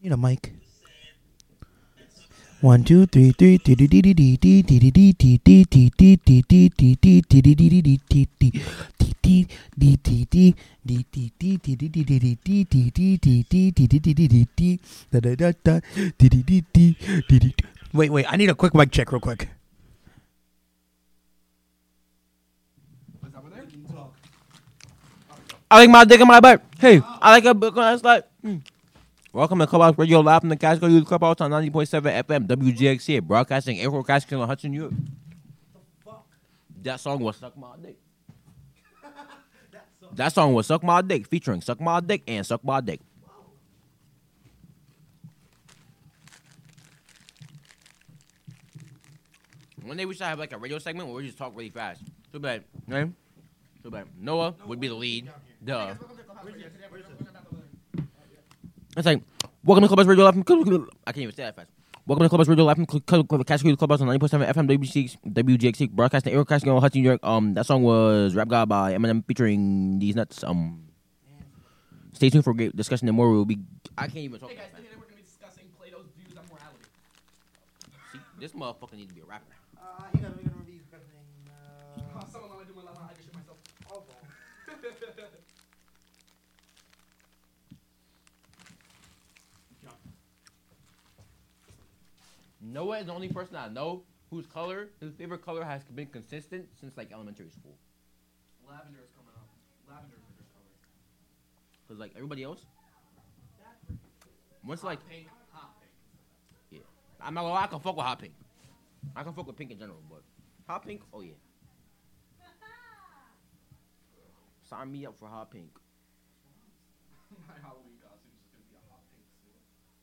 Need a mic. 1, 2, 3, 3. Wait. I need a quick mic check, real quick. I like my dick in my butt. Hey, I like a book on that Welcome to Clubhouse Radio Live from the Casco Youth Clubhouse on 90.7 FM WGXC, broadcasting and broadcasting on Hudson, New York. That song was Suck My Dick. That song was Suck My Dick, featuring Suck My Dick and Suck My Dick. One day we should have like a radio segment where we just talk really fast. Too bad, right? Too bad. Noah would be the lead. Duh. It's like, welcome to Clubhouse Radio Live from... I can't even say that fast. Welcome to Clubhouse Radio Live from Casco Youth Clubhouse on 90.7 FM WGXC, broadcasting and broadcasting on Hudson, New York. That song was Rap God by Eminem featuring These Nuts. Stay tuned for great discussion and more. We'll be... I can't even talk that fast. Today we're going to be discussing Plato's views on morality. See, this motherfucker needs to be a rapper. We're gonna be discussing. Someone let me do my love. I can shit myself. Noah is the only person I know whose favorite color has been consistent since like elementary school. Lavender is coming up. Lavender is a good color. Cause like everybody else, once like Pink, hot pink. yeah, I'm not gonna lie, I can fuck with hot pink. I can fuck with pink in general, but hot pink, oh yeah. Sign me up for hot pink. My Halloween costume is just going to be a hot pink suit.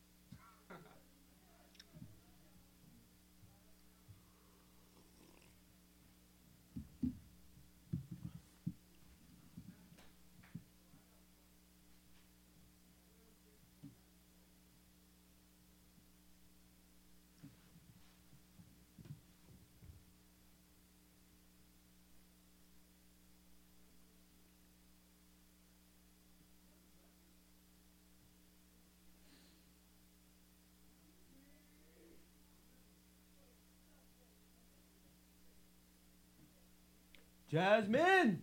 Jasmine!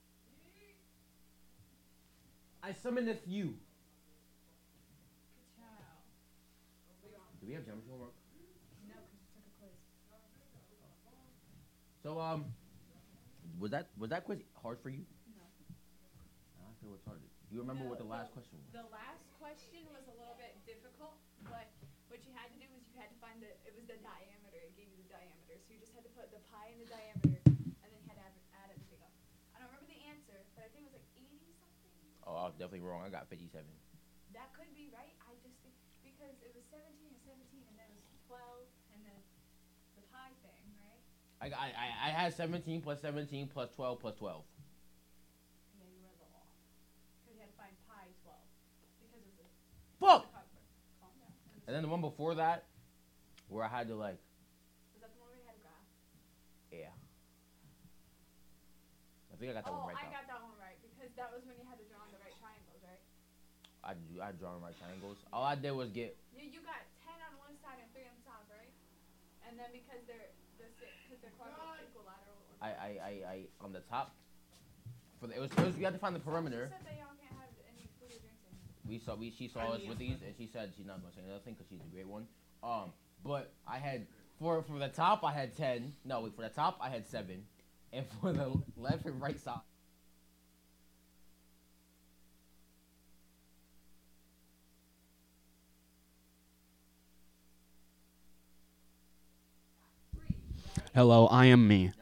I summoneth you. Do we have geometry homework? No, because you took a quiz. So was that quiz hard for you? No. I feel it's hard. Do you remember what the last question was? The last question was a little bit difficult, but what you had to do was you had to find it was the diameter. It gave you the diameter. So you just had to put the pi in the diameter, and then you had to add everything up. I don't remember the answer, but I think it was like 80 something. Oh, I was definitely wrong. I got 57. That could be right. I just think because it was 17 and 17, and then it was 12, and then the pi thing, right? I had 17 plus 17 plus 12 plus 12. Yeah, you were a little off. Because you had to find pi 12. Because it was a... Fuck! Calm down. And then the one before that, where I had to like, Was that the one where you had a graph? yeah. I think I got that one right. I got that one right because that was when you had to draw on the right triangles, right? I drawn right triangles. All I did was get. You got 10 on one side and 3 on the top, right? And then because they're equilateral. I on the top. For the, it was we had to find the perimeter. She said that y'all can't have any food or drinks in here. She saw us with these, and she said she's not gonna say nothing because she's a great one. But I had for the top I had 10. No, wait, for the top I had 7, and for the left and right side. Hello, I am me.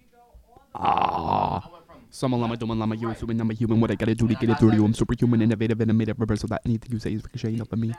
Summon llama, doing llama, you assuming I'm a human. What I gotta do to get it through to you? I'm superhuman, innovative, and I made it reverse so that anything you say is ricocheting up at me.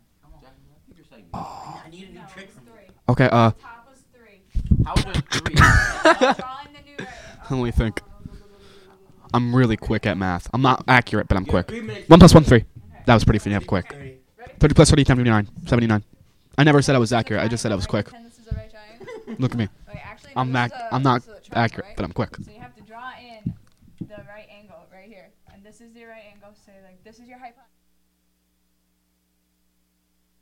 I need a new trick from you. Okay, Top was 3. How was it 3? Drawing the new right. let me think. I'm really quick at math. I'm not accurate, but I'm quick. 1 plus 1, 3. That was pretty damn quick. 30 plus 30, 79. 79. I never said I was accurate. I just said I was quick. This is a right triangle. Look at me. Wait, actually, I'm this not is a triangle, accurate, right? but I'm quick. So you have to draw in the right angle right here, and this is the right angle. So like this is your hypotenuse.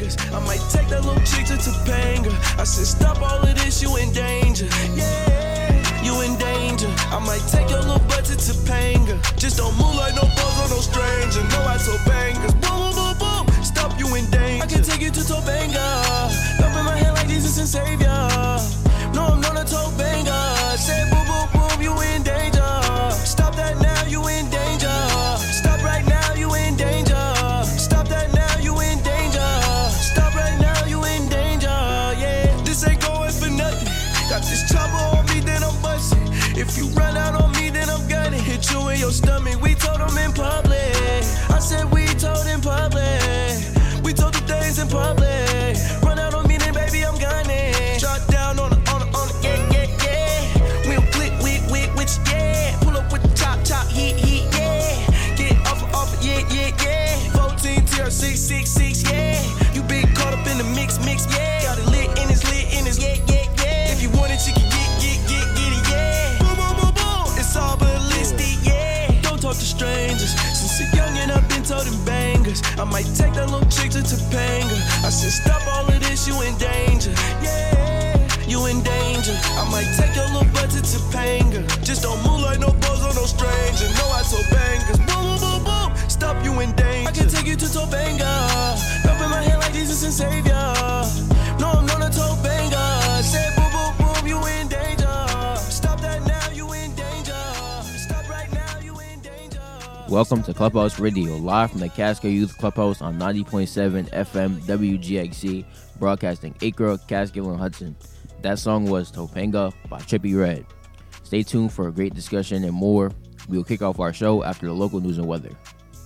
bangers. I might take that little chick to Topanga. I said, stop all of this, you in danger. Yeah, you in danger. I might take your little butt to Topanga. Just don't move like no balls or no stranger. No, I told bangers. Boom, boom, boom, boom. Stop, you in danger. I can take you to Topanga. Up in my hand like Jesus and Savior. No, I'm not a Topanga. Say boom, boom, boom, you in danger. Stop that now, you in danger. Stop right now, you in danger. Stop that now, you in danger. Stop right now, you in danger. Yeah, this ain't going for nothing. Got this chopper on me, then I'm busting. If you run out on me, then I'm gonna hit you in your stomach. We told them in public. I said we told in public. We told the things in public. Run out on me, then baby, I'm gunning. Shot down on the, yeah, yeah, yeah. We'll click, which, yeah. Pull up with the chop, heat, yeah. Get off, yeah, yeah, yeah. 14 tier 666, yeah. You been caught up in the mix, yeah. Got it lit in his, yeah, yeah, yeah. If you want it, you can get it, yeah. Boom, boom, boom, boom. It's all ballistic, yeah. Don't talk to strangers. Since a youngin', I've been told them bangers. I might take that little chick to Topanga. I said, stop all of this, you in danger. Yeah, you in danger. I might take your little butt to Topanga. Just don't move like no balls or no stranger. No, I told bangers. Boom, boom, boom, boom. Stop, you in danger. I can take you to Topanga. Up in my hand like Jesus and Savior. No, I'm not a Topanga. Say boom, boom, boom, you in danger. Stop that now, you in danger. Stop right now, you in danger. Welcome to Clubhouse Radio, live from the Catskill Youth Clubhouse on 90.7 FM WGXC, broadcasting Acre, Catskill, and Hudson. That song was Topanga by Trippie Redd. Stay tuned for a great discussion and more. We will kick off our show after the local news and weather.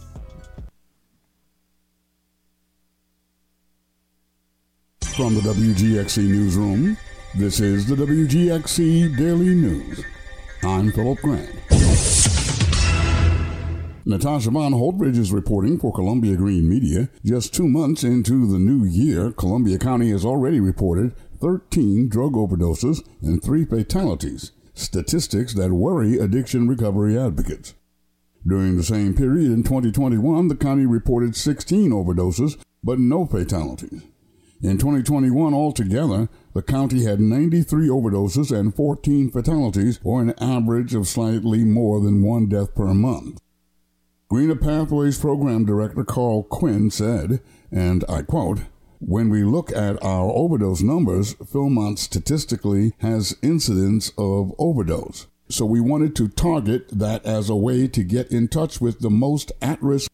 From the WGXC Newsroom, this is the WGXC Daily News. I'm Philip Grant. Natasha Von Holdridge is reporting for Columbia Green Media. Just 2 months into the new year, Columbia County has already reported 13 drug overdoses and 3 fatalities, statistics that worry addiction recovery advocates. During the same period in 2021, the county reported 16 overdoses, but no fatalities. In 2021 altogether, the county had 93 overdoses and 14 fatalities, or an average of slightly more than 1 death per month. Greener Pathways Program Director Carl Quinn said, and I quote, "When we look at our overdose numbers, Philmont statistically has incidents of overdose. So we wanted to target that as a way to get in touch with the most at-risk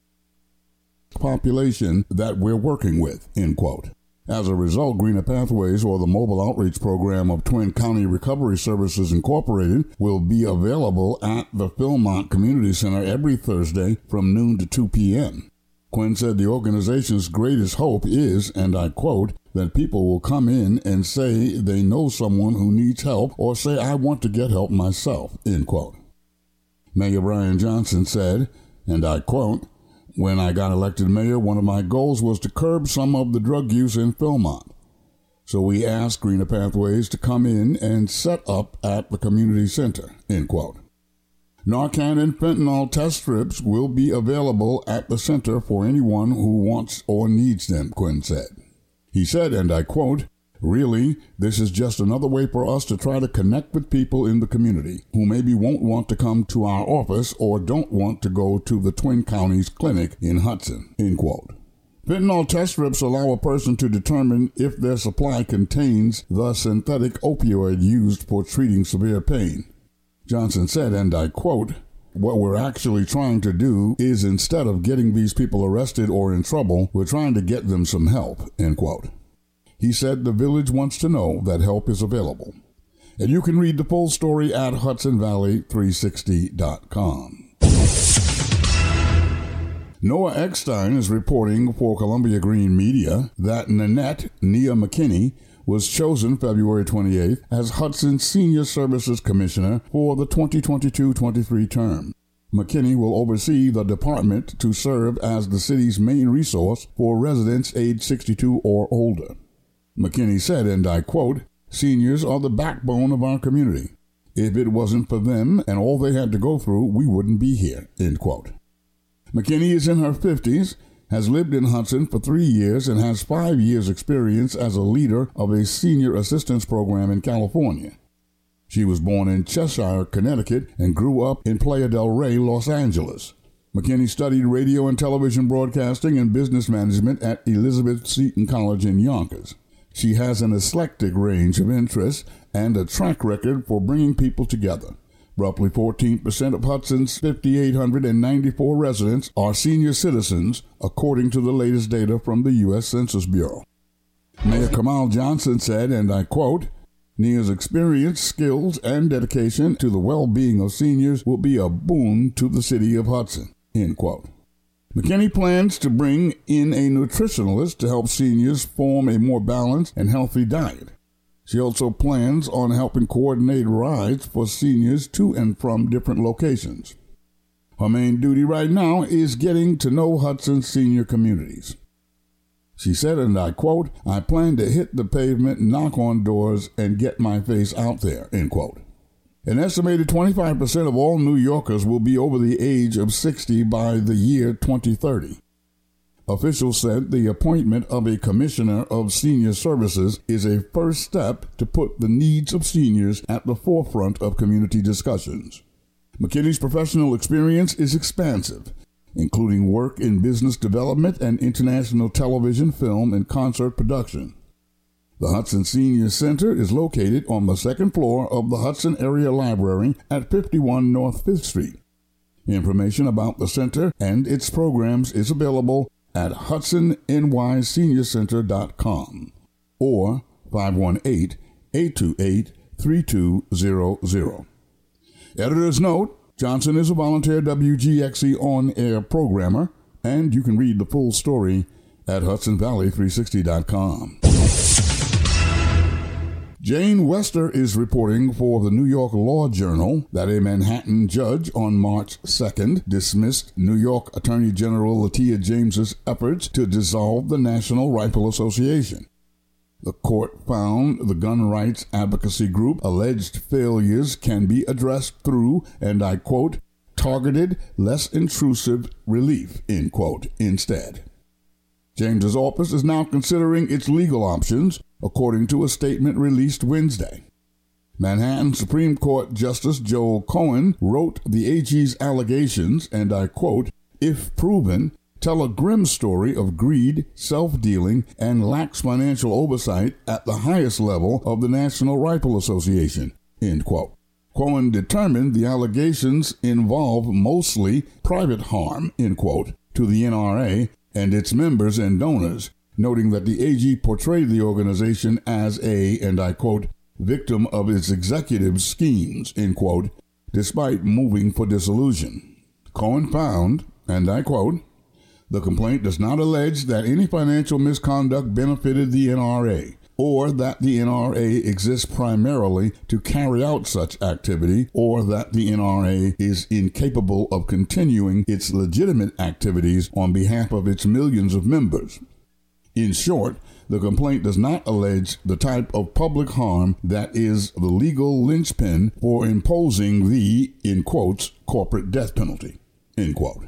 population that we're working with," end quote. As a result, Greener Pathways, or the mobile outreach program of Twin County Recovery Services Incorporated, will be available at the Philmont Community Center every Thursday from noon to 2 p.m. Quinn said the organization's greatest hope is, and I quote, that people will come in and say they know someone who needs help or say, I want to get help myself, end quote. Mayor Brian Johnson said, and I quote, "When I got elected mayor, one of my goals was to curb some of the drug use in Philmont. So we asked Greener Pathways to come in and set up at the community center," end quote. Narcan and fentanyl test strips will be available at the center for anyone who wants or needs them, Quinn said. He said, and I quote, "Really, this is just another way for us to try to connect with people in the community who maybe won't want to come to our office or don't want to go to the Twin Counties Clinic in Hudson," end quote. Fentanyl test strips allow a person to determine if their supply contains the synthetic opioid used for treating severe pain. Johnson said, and I quote, "What we're actually trying to do is instead of getting these people arrested or in trouble, we're trying to get them some help," end quote. He said the village wants to know that help is available. And you can read the full story at HudsonValley360.com. Noah Eckstein is reporting for Columbia Green Media that Nanette Nia McKinney was chosen February 28th as Hudson Senior Services Commissioner for the 2022-23 term. McKinney will oversee the department to serve as the city's main resource for residents age 62 or older. McKinney said, and I quote, "Seniors are the backbone of our community. If it wasn't for them and all they had to go through, we wouldn't be here," end quote. McKinney is in her 50s. has lived in Hudson for 3 years and has 5 years' experience as a leader of a senior assistance program in California. She was born in Cheshire, Connecticut, and grew up in Playa del Rey, Los Angeles. McKinney studied radio and television broadcasting and business management at Elizabeth Seton College in Yonkers. She has an eclectic range of interests and a track record for bringing people together. Roughly 14% of Hudson's 5,894 residents are senior citizens, according to the latest data from the U.S. Census Bureau. Mayor Kamal Johnson said, and I quote, "Nia's experience, skills, and dedication to the well-being of seniors will be a boon to the city of Hudson," end quote. McKinney plans to bring in a nutritionalist to help seniors form a more balanced and healthy diet. She also plans on helping coordinate rides for seniors to and from different locations. Her main duty right now is getting to know Hudson's senior communities. She said, and I quote, "I plan to hit the pavement, knock on doors, and get my face out there," end quote. An estimated 25% of all New Yorkers will be over the age of 60 by the year 2030. Officials said the appointment of a commissioner of senior services is a first step to put the needs of seniors at the forefront of community discussions. McKinney's professional experience is expansive, including work in business development and international television, film, and concert production. The Hudson Senior Center is located on the second floor of the Hudson Area Library at 51 North 5th Street. Information about the center and its programs is available at hudsonNYSeniorCenter.com or 518-828-3200. Editor's note, Johnson is a volunteer WGXC on-air programmer, and you can read the full story at HudsonValley360.com. Jane Wester is reporting for the New York Law Journal that a Manhattan judge on March 2nd dismissed New York Attorney General Letitia James's efforts to dissolve the National Rifle Association. The court found the gun rights advocacy group alleged failures can be addressed through, and I quote, targeted, less intrusive relief, end quote, instead. James's office is now considering its legal options, according to a statement released Wednesday. Manhattan Supreme Court Justice Joel Cohen wrote the AG's allegations, and I quote, if proven, tell a grim story of greed, self-dealing, and lax financial oversight at the highest level of the National Rifle Association, end quote. Cohen determined the allegations involve mostly private harm, end quote, to the NRA and its members and donors, noting that the AG portrayed the organization as a, and I quote, victim of its executive schemes, end quote, despite moving for dissolution. Cohen found, and I quote, the complaint does not allege that any financial misconduct benefited the NRA, or that the NRA exists primarily to carry out such activity, or that the NRA is incapable of continuing its legitimate activities on behalf of its millions of members. In short, the complaint does not allege the type of public harm that is the legal linchpin for imposing the, in quotes, corporate death penalty, end quote.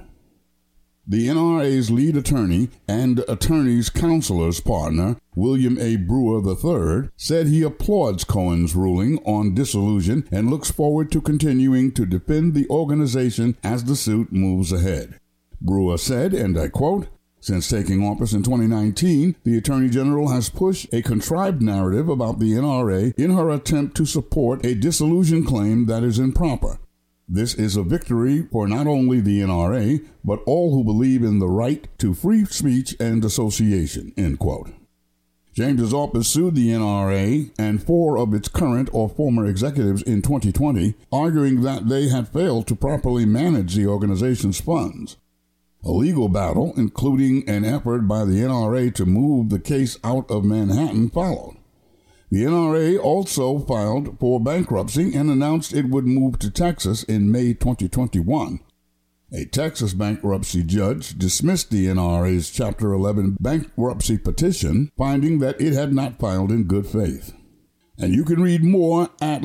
The NRA's lead attorney and attorney's counselor's partner, William A. Brewer III, said he applauds Cohen's ruling on dissolution and looks forward to continuing to defend the organization as the suit moves ahead. Brewer said, and I quote, since taking office in 2019, the Attorney General has pushed a contrived narrative about the NRA in her attempt to support a dissolution claim that is improper. This is a victory for not only the NRA, but all who believe in the right to free speech and association, end quote. James's office sued the NRA and 4 of its current or former executives in 2020, arguing that they had failed to properly manage the organization's funds. A legal battle, including an effort by the NRA to move the case out of Manhattan, followed. The NRA also filed for bankruptcy and announced it would move to Texas in May 2021. A Texas bankruptcy judge dismissed the NRA's Chapter 11 bankruptcy petition, finding that it had not filed in good faith. And you can read more at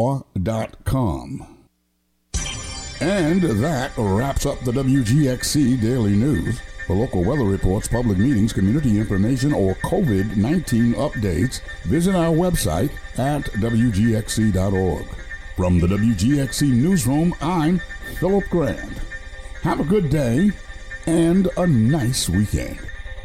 law.com. And that wraps up the WGXC Daily News. For local weather reports, public meetings, community information, or COVID-19 updates, visit our website at WGXC.org. From the WGXC Newsroom, I'm Philip Grand. Have a good day and a nice weekend.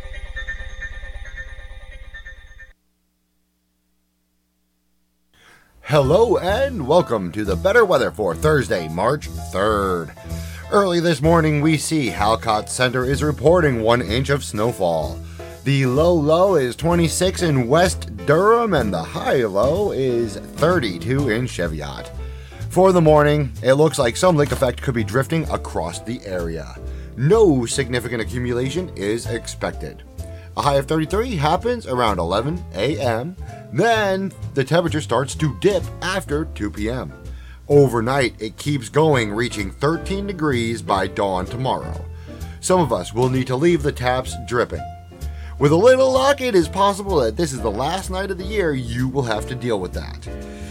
Hello and welcome to the better weather for Thursday, March 3rd. Early this morning, we see Halcott Center is reporting 1 inch of snowfall. The low is 26 in West Durham and the high low is 32 in Cheviot. For the morning, it looks like some lake effect could be drifting across the area. No significant accumulation is expected. A high of 33 happens around 11 a.m. Then the temperature starts to dip after 2 p.m. Overnight, it keeps going, reaching 13 degrees by dawn tomorrow. Some of us will need to leave the taps dripping. With a little luck, it is possible that this is the last night of the year you will have to deal with that.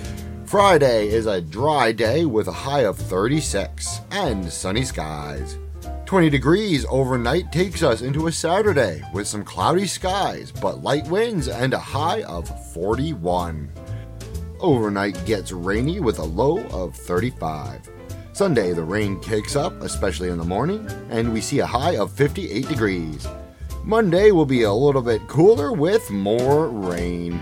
Friday is a dry day with a high of 36 and sunny skies. 20 degrees overnight takes us into a Saturday with some cloudy skies, but light winds and a high of 41. Overnight gets rainy with a low of 35. Sunday, the rain kicks up, especially in the morning, and we see a high of 58 degrees. Monday will be a little bit cooler with more rain.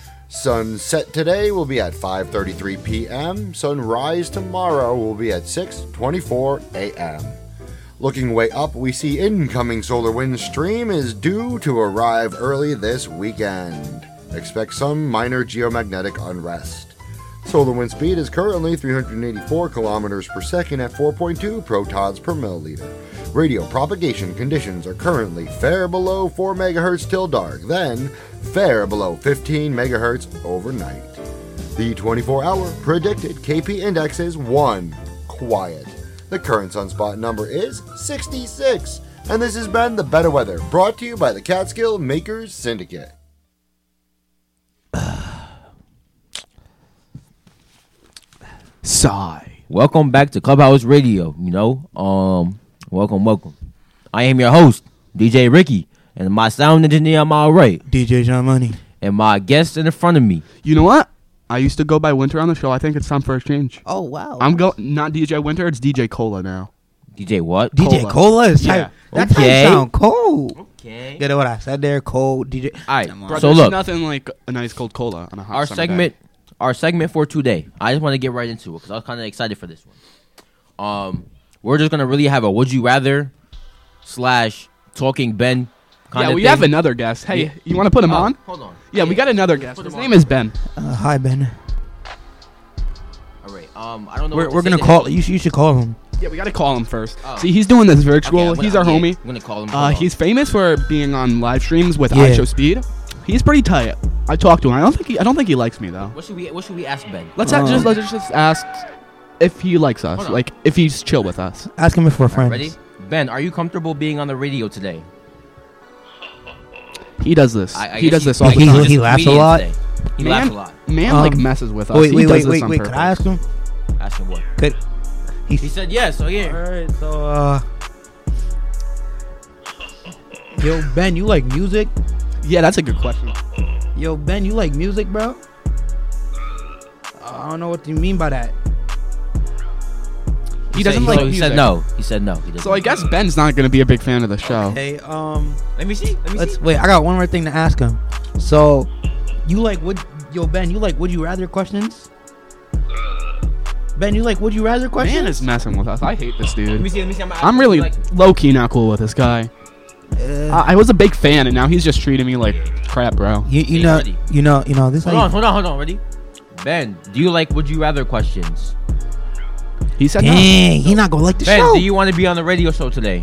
Sunset today will be at 5:33 p.m. Sunrise tomorrow will be at 6:24 a.m. Looking way up, we see incoming solar wind stream is due to arrive early this weekend. Expect some minor geomagnetic unrest. Solar wind speed is currently 384 kilometers per second at 4.2 protons per milliliter. Radio propagation conditions are currently fair below 4 megahertz till dark, then fair below 15 megahertz overnight. The 24-hour predicted KP index is 1, quiet. The current sunspot number is 66. And this has been The Better Weather, brought to you by the Catskill Makers Syndicate. Sigh. Welcome back to Clubhouse Radio. Welcome. I am your host, DJ Ricky, and my sound engineer on my right, DJ John Money. and my guest in front of me. You know what? I used to go by Winter on the show. I think it's time for a change. Oh, wow. I'm not DJ Winter. It's DJ Cola now. DJ what? DJ Cola is Yeah. That Okay. sound cold. Okay. Get what I said there? Cold DJ. All right. Bro, So there's look, nothing like a nice cold cola on a hot our summer day. segment for today. I just want to get right into it because I was kind of excited for this one. We're just gonna really have a would you rather / talking Ben kind Yeah, of we thing. have another guest. Hey, Yeah. you want to put him on? Hold on. Yeah, we got another guest. Put His him name on. is Ben. Hi, Ben. All right. I don't know. We're what we're to gonna say call. to You should call him. Yeah, we got to call him first. Oh. See, he's doing this virtual. Okay, I'm He's gonna- our yeah, homie. I'm gonna call him. Hold on. He's famous for being on live streams with Yeah. iShow Speed. He's pretty tight. I talked to him. I don't think he likes me though. What should we ask Ben? Let's just ask if he likes us, Hold on. like if he's chill with us. Ask him if we're All right, friends. ready? Ben, are you comfortable being on the radio today? He does this. I He guess does this you- all He- the time. he laughs a comedian lot. today. He Man- laughs a lot. Man, like messes with us. Wait, He wait, does wait, this wait, on wait. Could I purpose. ask him? Ask him what? Could He said yes. So All yeah. right. So, yo, Ben, you like music? Yeah, that's a good question. Yo, Ben, you like music, bro? I don't know what you mean by that. He doesn't like He music. said no. He said no. He doesn't. So I guess Ben's not going to be a big fan of the show. Hey, Let me see. let's wait. I got one more thing to ask him. So, you like Ben, you like would you rather questions? Ben, you like would you rather questions? Man is messing with us. I hate this Let me dude. see. I'm really low key not cool with this guy. I was a big fan, and now he's just treating me like crap, bro. you know this. Hold on. Ready? Ben, do you like would you rather questions? He said no. Dang, he not gonna like the Ben, show. do you want to be on the radio show today?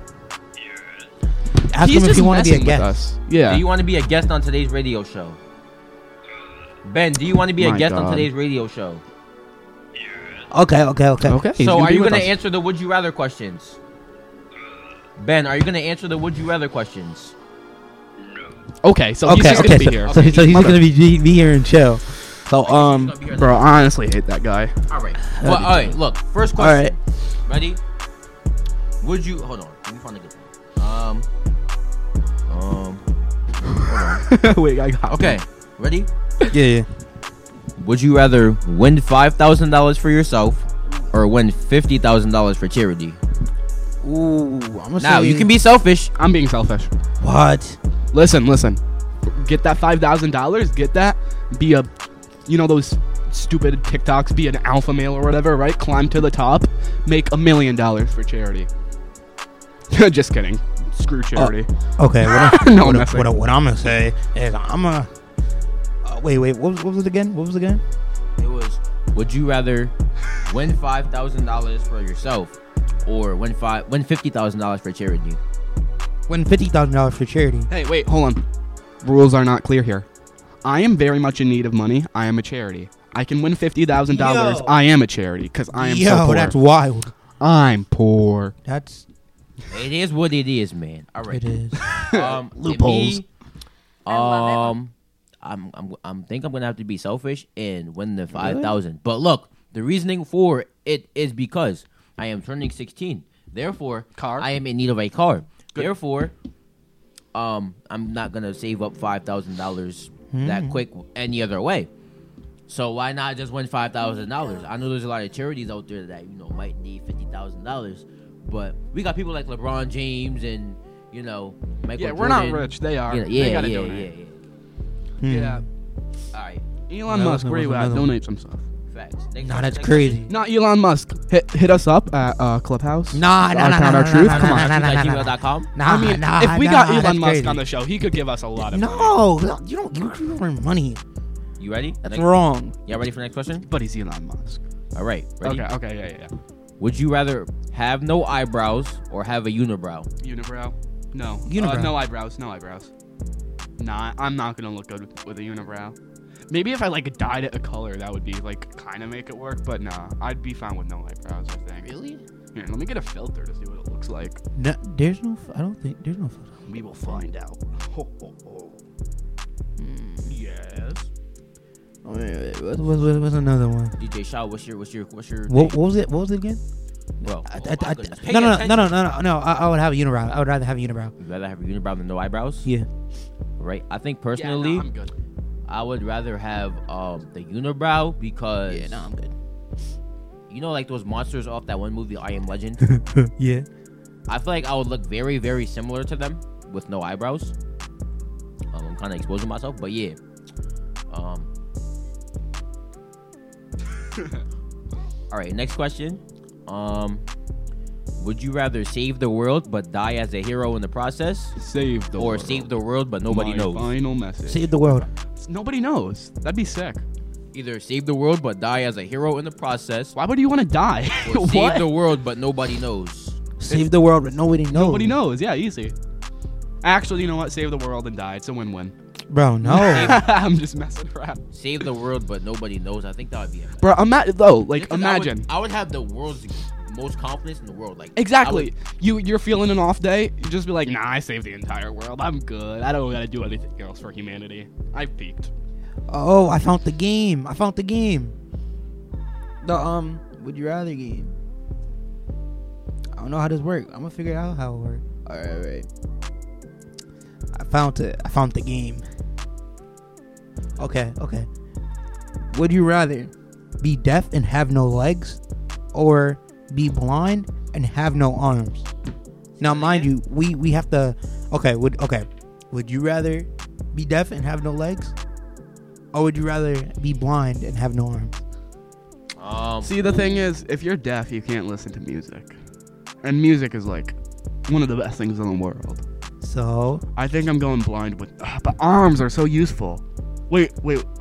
Ask He's him if just he want to be a messing with guest. us. Yeah. Do you want to be a guest on today's radio show? Ben, do you want to be a My guest on God. today's radio show? Okay. Okay. he's So gonna are be you with going to us. answer the would you rather questions? Ben, are you going to answer the would you rather questions? Okay, so he's just gonna be here. So he's gonna be here and chill. So bro, I honestly hate that guy. All right. Well, all right. Look, first All question. right. Ready? Would you hold on? Let me find a good one. wrong. Wait, I got Okay, ready? Yeah. Would you rather win $5,000 for yourself or win $50,000 for charity? Ooh, I'm gonna Now, say you can be selfish. I'm being selfish. what? Listen. Get that $5,000. Get that. Be a, those stupid TikToks. Be an alpha male or whatever, right? Climb to the top. Make $1 million for charity. Just kidding. Screw charity. Okay. No, What I'm messing. I'm gonna say is I'm a. Wait. What was it again? It was, would you rather win $5,000 for yourself or win $50,000 for charity? Win $50,000 for charity. Hey, wait, hold on. Rules are not clear here. I am very much in need of money. I am a charity. I can win $50,000. Yo. I am a charity because I am so poor. That's wild. I'm poor. That's It is what it is, man. All right. it is. Loopholes. I love it. I'm think I'm gonna have to be selfish and win the 5,000. But look, the reasoning for it is because I am turning 16. Therefore, I am in need of a car. Therefore, I'm not gonna save up $5,000 that quick any other way. So why not just win $5,000? I know there's a lot of charities out there that might need $50,000, but we got people like LeBron James and Michael Yeah, Jordan. we're not rich. They are. They gotta donate. Yeah. All right, Elon That Musk, was where you at? another Donate some stuff. facts. Nah, that's crazy. Not Elon Musk. Hit us up at Clubhouse. Nah, Our truth. Come on. gmail.com. Nah, I mean, nah, if we got nah, Elon that's Musk crazy. on the show, he could give us a lot of money. No, you don't earn money. You ready? That's Next- wrong. Y'all ready for the next question? But he's Elon Musk. All right, ready? Okay, yeah. Would you rather have no eyebrows or have a unibrow? Unibrow? No. Unibrow. No eyebrows. Nah, I'm not gonna look good with a unibrow. Maybe if I dyed it a color, that would be kind of make it work. But nah, I'd be fine with no eyebrows. I think. Really? Here, let me get a filter to see what it looks like. No, there's no. I don't think there's no. We will find out. Ho, ho, ho. Yes. What's another one? DJ Shaw, what's your What take? was it? What was it again? Bro, I- oh I- my I- goodness. Pay No. attention. I would have a unibrow. I would rather have a unibrow. You'd rather have a unibrow than no eyebrows? Yeah. Right? I think Yeah, personally, nah, I'm good. I would rather have the unibrow because I'm good. like those monsters off that one movie, I Am Legend. Yeah. I feel like I would look very, very similar to them with no eyebrows. I'm kind of exposing myself, but yeah. All right, next question. Would you rather save the world but die as a hero in the process, Save the or world. save the world but nobody My knows? Final message. Save the world. Nobody knows. That'd be sick. Either save the world but die as a hero in the process, Why would you want to die? or save What? the world but nobody knows. Save the world, but nobody knows. Nobody knows. Yeah, easy. Actually, you know what? Save the world and die. It's a win-win. Bro, no. I'm just messing around. Save the world but nobody knows. I think that would be a Bro, imagine. I would have the world's most confidence in the world. Like Exactly. You're feeling an off day. You just be like, nah, I saved the entire world. I'm good. I don't gotta do anything else for humanity. I've peaked. Oh, I found the game. The would you rather game. I don't know how this works. I'm gonna figure out how it works. All right. I found it. I found the game. Okay. Would you rather be deaf and have no legs, or be blind and have no arms? Now, mind you, we have to. Would you rather be deaf and have no legs, or would you rather be blind and have no arms? See, the thing is, if you're deaf, you can't listen to music. And music is one of the best things in the world. So I think I'm going blind with. But arms are so useful. Wait.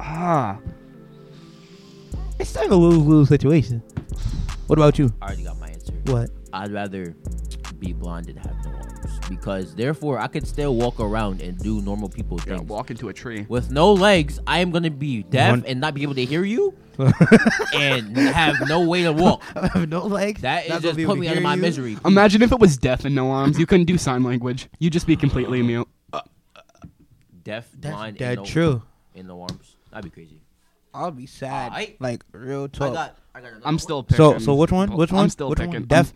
it's like a lose-lose situation. What about you? I already got my answer. What? I'd rather be blind and have no arms, because therefore I could still walk around and do normal people Yeah, things. walk into a tree. With no legs, I am gonna be deaf One- and not be able to hear you, and have no way to walk. I have no legs. That Not is gonna just be able put to me out hear of my you. misery. Imagine if it was deaf and no arms. You couldn't do sign language. You'd just be completely mute. Deaf, That's blind, dead and no, true. and no arms. That'd be crazy. I'll be sad. Alright. Like real talk. I got another I'm one. still picking. So which one? Which one? I'm still which picking. One? Deaf.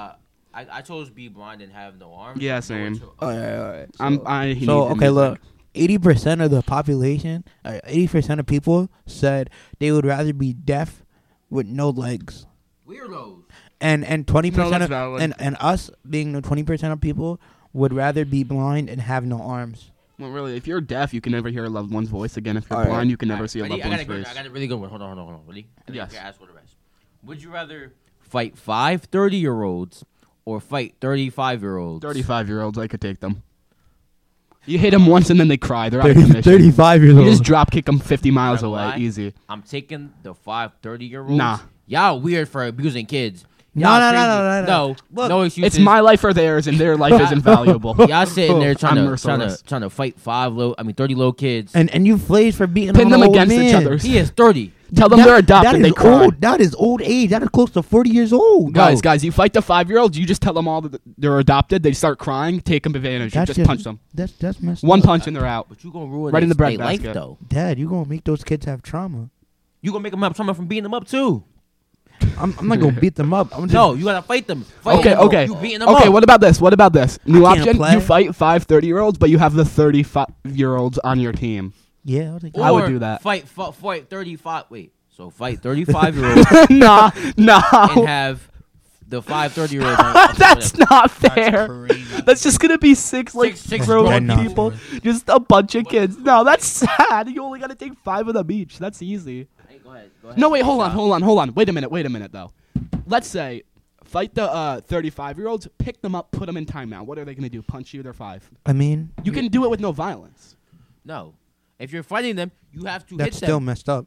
I chose be blind and have no arms. Yeah, same. All right. So 80% of the population, 80% of people said they would rather be deaf with no legs. Weirdos. And 20% No, that's of valid. and us being the 20% of people would rather be blind and have no arms. Well, really, if you're deaf, you can never hear a loved one's voice again. If you're All right. blind, you can never Alright, see a ready? loved I one's got face. I got a really good one. Hold on. Ready? And then Yes. you can ask for the rest. Would you rather fight 5 30-year-olds or fight 35-year-olds? 35-year-olds, I could take them. You hit them once and then they cry. They're out of commission. 35 years You just drop kick them 50 miles Not away. gonna lie. Easy. I'm taking the 5 30-year-olds. Nah. Y'all weird for abusing kids. No, Y'all no, crazy. no. Look, no excuses. It's my life or theirs, and their life is invaluable. Y'all sitting there trying I'm to merciless. fight 30 little kids. and you flays for beating Pin on them an old against each man. other. He is 30. Tell them they're adopted. That They is cry. old. That is old age. That is close to 40 years old. Guys, you fight the 5-year-olds. You just tell them all that they're adopted. They start crying. Take them advantage. You That's just punch them. That's messed One up. punch and they're out. But you gonna ruin Right in the their bread life basket. though. Dad, you gonna make those kids have trauma. You gonna make them have someone from beating them up too. I'm not gonna beat them up. I'm just, No, you gotta fight them. Fight Okay, them. okay. You beating them Okay, up. what about this? What about this? New I can't option. play. You fight 5 30-year-olds, but you have the 35-year-olds on your team. Yeah, I'll take Or that. I would do that. Fight 35. Wait, so fight 35-year-olds nah. and have the 5 30-year-olds. That's not fair. crazy. That's just gonna be six Six grown grown people, people. just a bunch of kids. No, that's sad. You only gotta take 5 of them each. That's easy. Hey, go ahead. No, wait, hold on. Wait a minute, though. Let's say, fight the 35-year-olds, pick them up, put them in timeout. What are they gonna do? Punch you? They're 5. I mean, You can do it with no violence. No. If you're fighting them, you have to that's hit still them. messed up.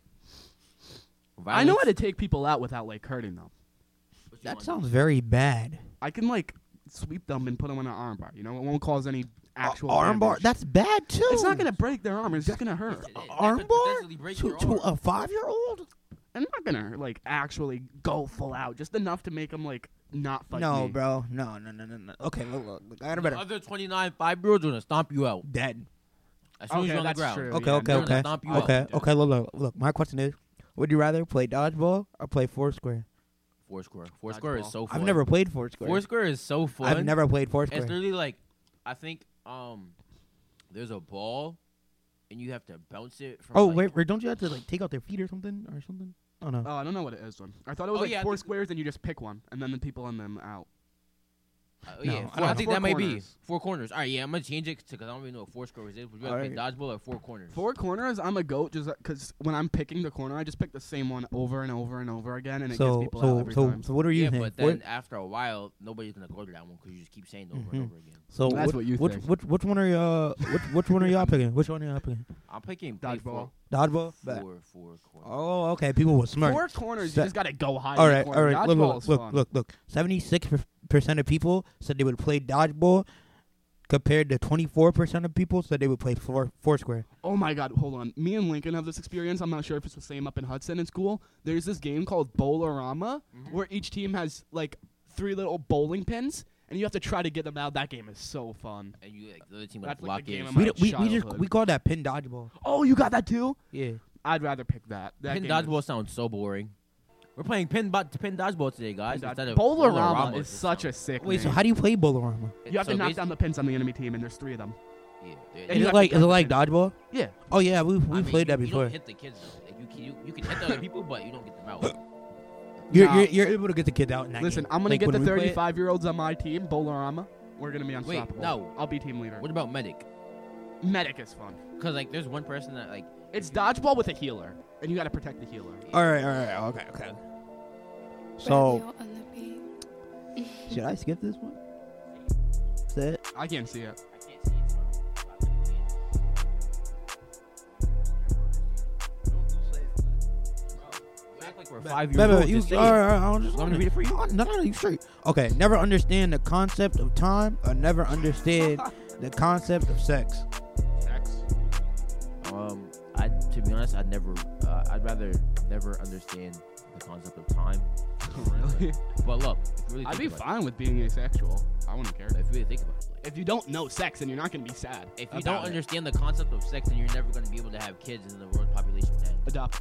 I know how to take people out without hurting them. That sounds very bad. I can sweep them and put them in an armbar. You know, it won't cause any actual Armbar. damage. That's bad too. It's not gonna break their arm. It's just gonna hurt. That could Armbar potentially break to, your to arm. a 5-year-old. I'm not gonna actually go full out. Just enough to make them not fight No, me. bro. No. Okay, look. I got a The better. other 29 5-year-olds are gonna stomp you out Dead. as soon as Okay, you're on the that's ground. true. Okay, Yeah, okay, they're gonna okay. stomp you out. Okay. Look. My question is, would you rather play dodgeball or play Foursquare? Foursquare. Foursquare is Dodgeball. so fun. I've never played Foursquare. Foursquare is so fun. I've never played It's Foursquare. literally like, I think there's a ball, and you have to bounce it from. Oh like, wait, don't you have to take out their feet or something? Oh no. Oh, I don't know what it is. Then I thought it was Oh, yeah, I four think- squares, and you just pick one, and then the people on them out. No, yeah, I don't I know. think Four that might be corners. 4 corners. All right, yeah, I'm gonna change it because I don't really know what 4 squares is. Would you rather play dodgeball or 4 corners? 4 corners, I'm a goat just because when I'm picking the corner, I just pick the same one over and over and over again, and it gets people out every time. So what are you Yeah, saying? but then after a while, nobody's gonna go to that one because you just keep saying it over and over again. So That's what you think. Which one are y'all? Which one are y'all picking? Which one are y'all picking? I'm picking play Dodgeball. Dodgeball. 4 corners. Oh, okay. People were smart. 4 corners, Se- you just gotta go high. All in the right, corner. all right. Dodgeball is fun. Look. 76% of people said they would play dodgeball, compared to 24% of people said they would play Foursquare. Oh my God, hold on. Me and Lincoln have this experience. I'm not sure if it's the same up in Hudson in school. There's this game called Bowlerama, where each team has 3 little bowling pins, and you have to try to get them out. That game is so fun. And you the other team would That's block like the it. game of We my just childhood. we call that pin dodgeball. Oh, you got that too? Yeah. I'd rather pick that. That Pin game dodgeball is- sounds so boring. We're playing pin dodgeball today, guys. instead of Bowlerama is It such a sounds- sick Wait, so name. how do you play Bowlerama? You have to so knock basi- down the pins on the enemy team, and there's 3 of them. Yeah, And Is you it have like to grab the dodgeball? Yeah. Oh yeah, we I mean, played that you before. don't hit the kids though. Like you can hit the other people, but you don't get them out. You're able to get the kid out in that Listen, game. I'm gonna Like, get the when we play it- 35-year-olds on my team, Bowlerama. We're gonna be unstoppable. no. I'll be team leader. What about medic? Medic is fun. Because there's one person that It's dodgeball with a healer, and you gotta protect the healer. All right, okay. So should I skip this one? Is that it? I can't see it. I can't see it. You act like we're 5 years old. You, Just say all it. right, I'll just Want me to read it for you? No, you straight. Okay, never understand the concept of time, or never understand the concept of sex. Sex. To be honest, I'd rather never understand the concept of time. Really? But look, if you really I'd think be about fine with being asexual. I wouldn't care. it, if you really think about it, If you don't know sex, then you're not gonna be sad. if you about don't it. understand the concept of sex, then you're never going to be able to have kids, and the world population will end. Adopt.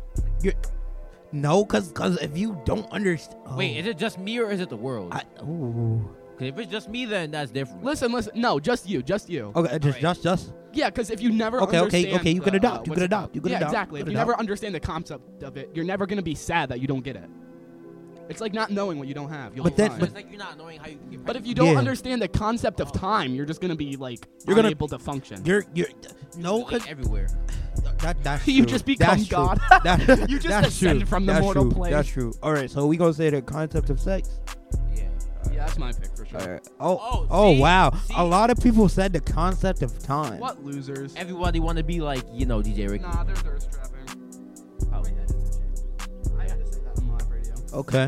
No, cause if you don't understand, Wait, is it just me or is it the world? 'Cause if it's just me, then that's different. Listen. No, just you. Okay, just. Yeah, because if you never Okay, understand you can adopt. You what's can it adopt. called? You can yeah, adopt. exactly. You If can you never adopt. understand the concept of it, you're never gonna be sad that you don't get it. It's like not knowing what you don't have. You'll But be then- fine. It's like you're not knowing how you can get But if you don't Yeah. understand the concept of time, you're just gonna be like You're gonna- unable to function. You're no, cause everywhere. that's You true. just become That's true. God. That- You just that's ascend true. from the That's mortal true. plane. That's true. All right, so we gonna say the concept of sex. Yeah. Yeah, that's my pick for sure. All right. Oh, Oh see? wow! See? A lot of people said the concept of time. What losers? Everybody want to be like, DJ Ricky. Nah, they're thirst trapping. Oh, I had to say that on live radio. Okay.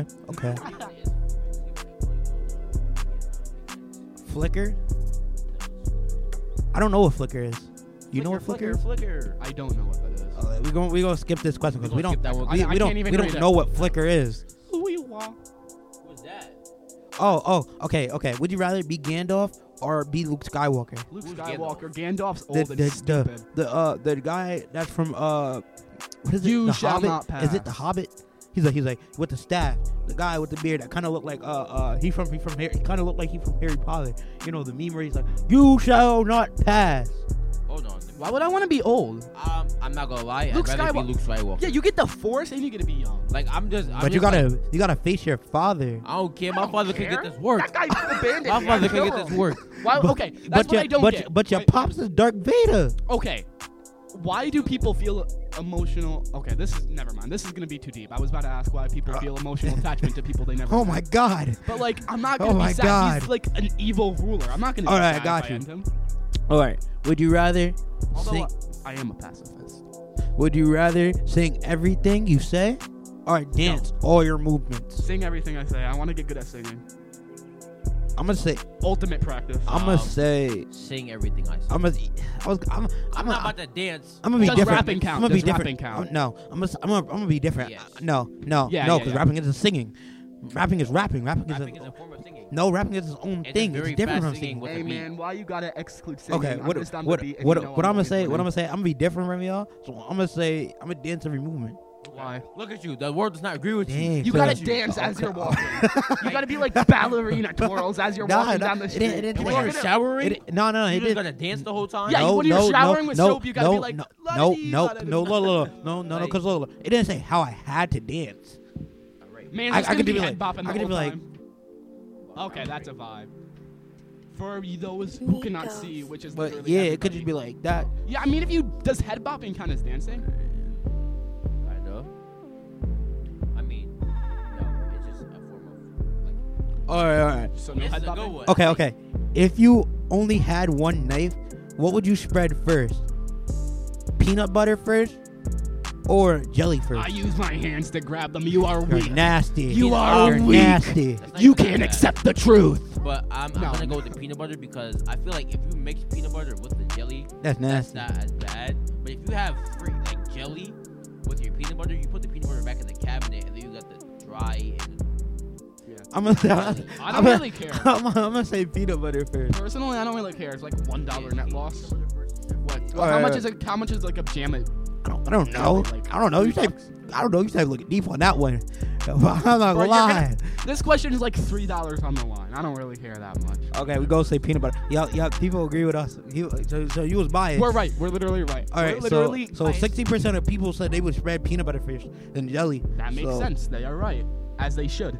Flickr. I don't know what Flickr is. You know what Flickr is? Flickr. I don't know what that is. We gonna skip this question because We we gonna don't skip that one. we, I we don't can't even we read don't it. know what Flickr is. Who's that? Oh, okay. Would you rather be Gandalf or be Luke Skywalker? Luke Who's Skywalker. Gandalf's old and The stupid. the guy that's from what is it? You The shall Hobbit? not Is it the pass. Hobbit? He's like with the staff. The guy with the beard that kind of looked like he from Harry. He kind of looked like he from Harry Potter. You know the meme where he's like, "You shall not pass." Hold on. Why would I want to be old? I'm not gonna lie. Luke I'd rather be Skywalker. Luke Skywalker. Yeah, you get the Force and you get to be young. Like I'm just. But you gotta face your father. I don't care. My father can Care? get this work. That guy's abandoned. My me. father I'd can kill get this him. work. Why? Okay, that's what I don't get. But your Wait, pops is Darth Vader. Okay. Why do people feel emotional? Okay, this is never mind. This is gonna be too deep. I was about to ask why people feel emotional attachment to people they never. Oh met. my God. But like, I'm not Oh gonna my be sad. God. He's like an evil ruler. I'm not gonna. All be right, sad I got if I you. end him. All right. Would you rather Although sing? I am a pacifist. Would you rather sing everything you say, or dance all your movements? Sing everything I say. I want to get good at singing. I'm gonna say. Ultimate practice. I'm gonna say. Sing everything I say. I'm not about to dance. I'm gonna be Does different. rapping count? I'm gonna be Does different. rapping count? No, I'm gonna be different. Yes. No, Yeah, because yeah. rapping isn't singing. Rapping is rapping. Rapping Rapping is is a form of singing. no. Rapping is its own It's thing. a very It's different fast from singing singing. with Hey a beat. man, why you gotta exclude singing? Okay, I'm what just on the what beat and what you know what I'm gonna say? winning. What I'm gonna say? I'm gonna be different from y'all. So I'm gonna say I'm gonna dance every movement. Why? Look at you. The world does not agree with Dang, you. You so- gotta dance as you're walking. You gotta be like ballerina twirls as you're walking down the it street. didn't- it didn't- And when Yeah. you're showering, No, you it just didn't. gotta dance the whole time. Yeah, No, when you're no, showering no, with no, soap, you gotta no, be like, no, la-di-di, no, la-di-di. no, because look, it didn't say how I had to dance. Man, I it's gonna could be be head like- bopping I the could whole be like- time. Okay, that's a vibe. For those who cannot see, which is But literally yeah, it could everybody. just be like that. Yeah, I mean, does head bopping count as dancing? Kind of. I mean, no, it's just a form of All right. So no This head is a good bopping. one. Okay. If you only had one knife, what would you spread first? Peanut butter first, or jelly first? I use my hands to grab them. You are You're weak. nasty. You are You're weak. nasty. That's not You even can't bad. accept the truth. But I'm No. gonna go with the peanut butter because I feel like if you mix peanut butter with the jelly, That's that's nasty. not as bad. But if you have free like jelly with your peanut butter, you put the peanut butter back in the cabinet, and then you got the dry and I'm gonna. I don't really care. I'm gonna say peanut butter first. Personally, I don't really care. It's like $1 net loss. What? All how right, much right. is it? How much is like a jam? I don't know. Like, I don't know. You say. $3. I don't know. You say looking deep on that one. I'm not gonna Bro, you're lie. This question is like $3 on the line. I don't really care that much. Okay, we go say peanut butter. Yeah. People agree with us. So you was biased. We're right. We're literally right. All right, We're literally so biased. 60% of people said they would spread peanut butter first than jelly. That makes So- sense. They are right, as they should.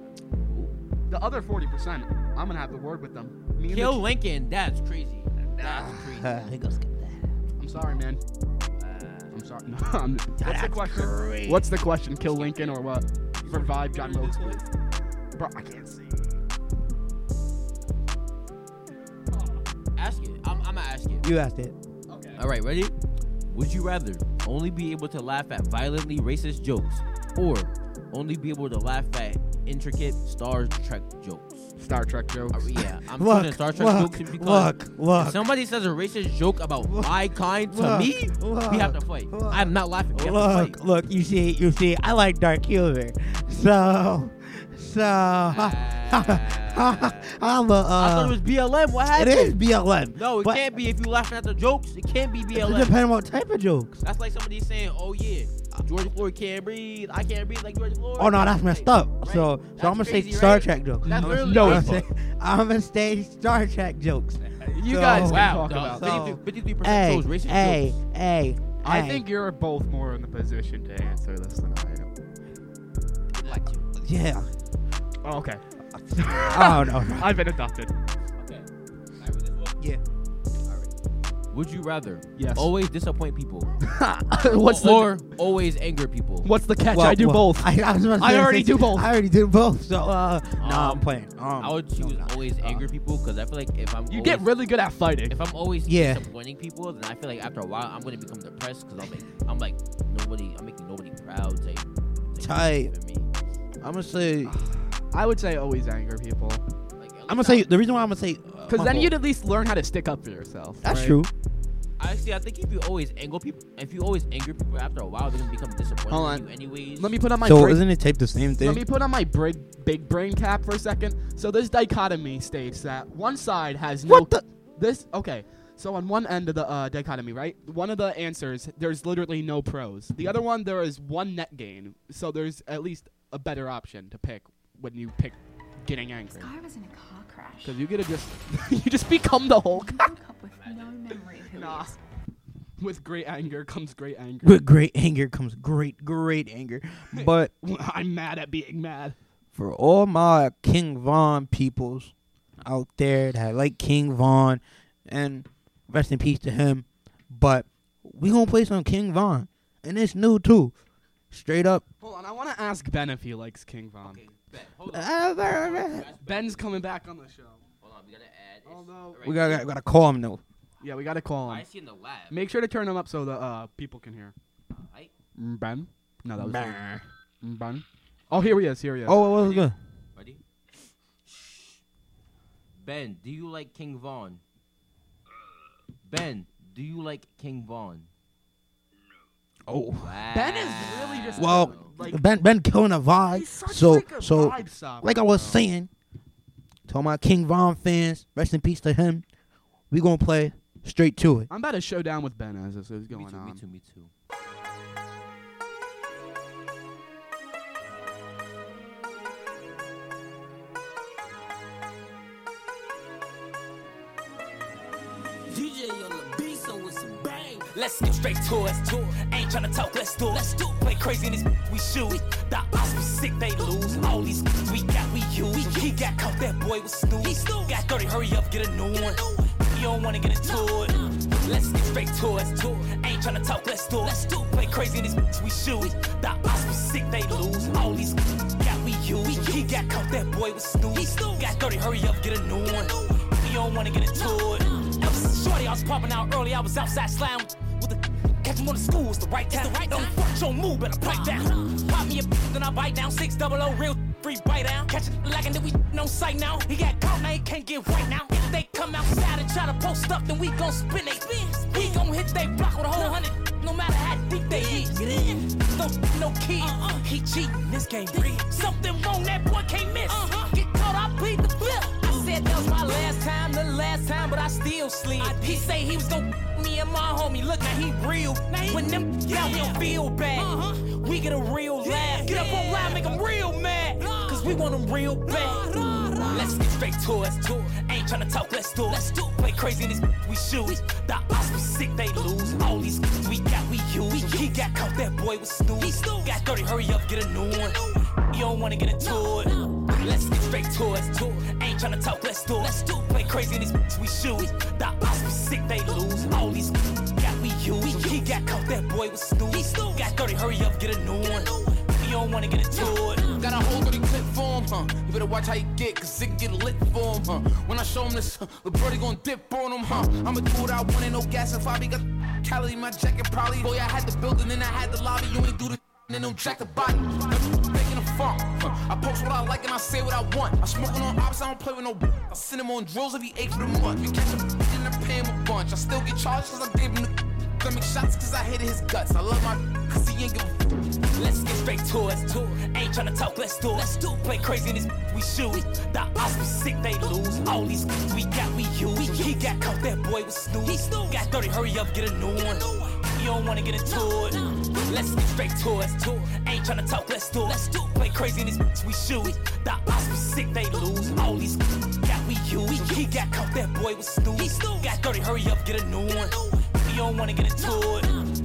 The other 40%, I'm gonna have to word with them. Me and kill the- Lincoln. That's crazy. That's crazy. He goes skip that. I'm sorry, man. I'm sorry. No, what's the That's question? crazy. What's the question? Kill Lincoln or what? Revive John Wilkes, please. Bro, I can't see. Ask it. I'm gonna ask it. You asked it. Okay. All right, ready? Would you rather only be able to laugh at violently racist jokes, or only be able to laugh at intricate Star Trek jokes? Star Trek jokes. Yeah, I'm Look, choosing Star Trek look, jokes because look. if somebody says a racist joke about my kind to Look, me, we have to fight. look. I'm not laughing. We have to fight. Look, you see, I like dark humor. So, I'm a, I thought it was BLM. What it happened? is BLM. No, it but can't be if you laughing at the jokes. It can't be It BLM. depends on what type of jokes. That's like somebody saying, "Oh yeah, George Floyd can't breathe. I can't breathe like George Floyd. Oh no, that's messed up. Right. So That's I'm gonna say crazy, Star right? Trek jokes. That's literally I'm gonna say Star Trek jokes. You So- guys can Wow, talk about dog. that. 53% Hey, chose racist hey, jokes. hey. I hey. think you're both more in the position to answer this than I am. Yeah. Oh, okay. Oh no. I've been adopted. Okay. Yeah. Would you rather Yes. always disappoint people What's or always anger people? What's the catch? Well, I do well, both. I was about to I say- already do both. I already do both. So I'm playing. I would choose always anger people because I feel like if I'm You always, get really good at fighting. if I'm always Yeah. disappointing people, then I feel like after a while I'm gonna become depressed because I'm making nobody proud. Tight. Me. I'm gonna say. I would say always anger people. Like, I'm gonna say the reason why I'm gonna say. Because then you'd at least learn how to stick up for yourself. That's right? true. I think if you always anger people, after a while they're gonna become disappointed Hold on. in you anyways. Let me put on my So brain. isn't it tape the same thing? Let me put on my big brain cap for a second. So this dichotomy states that one side has no. What the? This okay. So on one end of the dichotomy, right? One of the answers, there's literally no pros. The other one, there is one net gain. So there's at least a better option to pick when you pick getting angry. This guy was in a car crash. Because you get to just you just become the Hulk. He woke up with no memory of who he Nah. is. With great anger comes great anger. With great anger comes great anger. But I'm mad at being mad. for all my King Von peoples out there that like King Von, and rest in peace to him, but we gonna play some King Von, and it's new too. Straight up. Hold on, I want to ask Ben if he likes King Von. Okay, bet. Hold on. Ben's coming back on the show. Hold on, we gotta add. Although- We gotta call him though. Yeah, we gotta call I him. see in the lab. Make sure to turn him up so the people can hear. Right? Ben? No, that was Bah. Ben. Oh, here he is. Here he is. Oh, what was good? Ready? Ben, do you like King Von? Ben, do you like King Von? Oh. Wow. Ben is really just Well, like Ben killing a vibe. he's such So like a so vibe stopper, like I was bro. saying, to all my King Von fans, rest in peace to him. We gonna play straight to it. I'm about to show down with Ben as this is going Me too, on. me too, me too. DJ on the beat, so it's a bang. Let's get straight to it. Ain't tryna talk, let's do it. Play crazy in this, we shoot. The odds be sick, they lose. All these we got, we use. He got caught, that boy was snooze. Got 30, hurry up, get a new one. You don't wanna get into it. Let's get straight to it. Ain't tryna talk, let's do it. Play crazy in this, we shoot. The odds be sick, they lose. All these got, we use. He got caught, that boy was snooze. Got 30, hurry up, get a new one. You don't wanna get into it. Shorty, I was popping out early. I was outside sliding with the catch him on the school. It's the right time. Don't fuck your move, better pipe down. Pop me a then I bite down. 600 real free bite down. Catch it lagging, then we no sight now. He got caught, now he can't get right now. If they come outside and try to post up, then we gon' spin they spin. We gon' hit they block with a whole 100. No matter how deep they is. No key. He cheating. This game real. Something wrong, that boy can't miss. Get caught, I plead the fifth. Said that was my last time, but I still sleep. He say he was gon' me and my homie. Look, now he real. When them now we don't feel bad. We get a real laugh. Get up on line, make them real mad. Cause we want them real bad. Let's get straight to it. Ain't tryna talk, let's do it. Play crazy in this, we shoot. The odds be sick, they lose. All these we got, we use. He got caught, that boy was snooze. Got 30, hurry up, get a new one. You don't wanna get into it. Let's get straight to it. Ain't tryna talk, let's do it. Play crazy in this, we shoot. The odds be sick, they lose. All these got, we use. He got caught, that boy was snooze. Got 30, hurry up, get a new one. You don't wanna get into it. Got a whole 30 clip for him, huh? You better watch how you get, cause it can get lit for him, huh? When I show him this, the birdie gon' dip on him, huh? I'ma do what I want, ain't no gas if I be got calorie in my jacket, probably. Boy, I had the building, then I had the lobby. You ain't do the and don't jack the body. Making a funk, huh? I post what I like and I say what I want. I'm smoking on ops, I don't play with no. I send him on drills if he ate for the month. You catch him in the pan a bunch. I still get charged cause I gave him the. stomach shots cause I hated his guts. I love my cause he ain't give a let's get straight to it. Ain't tryna talk, let's do it. Play crazy in this we shoot. The odds be sick, they lose. All these we got, we use. He got caught, that boy was snooze. Got 30, hurry up, get a new one. You don't wanna get into it. Let's get straight to it. Ain't tryna talk, let's do it. Play crazy in this we shoot. The odds be sick, they lose. All these got, we use. He got caught, that boy was snooze. Got 30, hurry up, get a new one. You don't wanna get into it.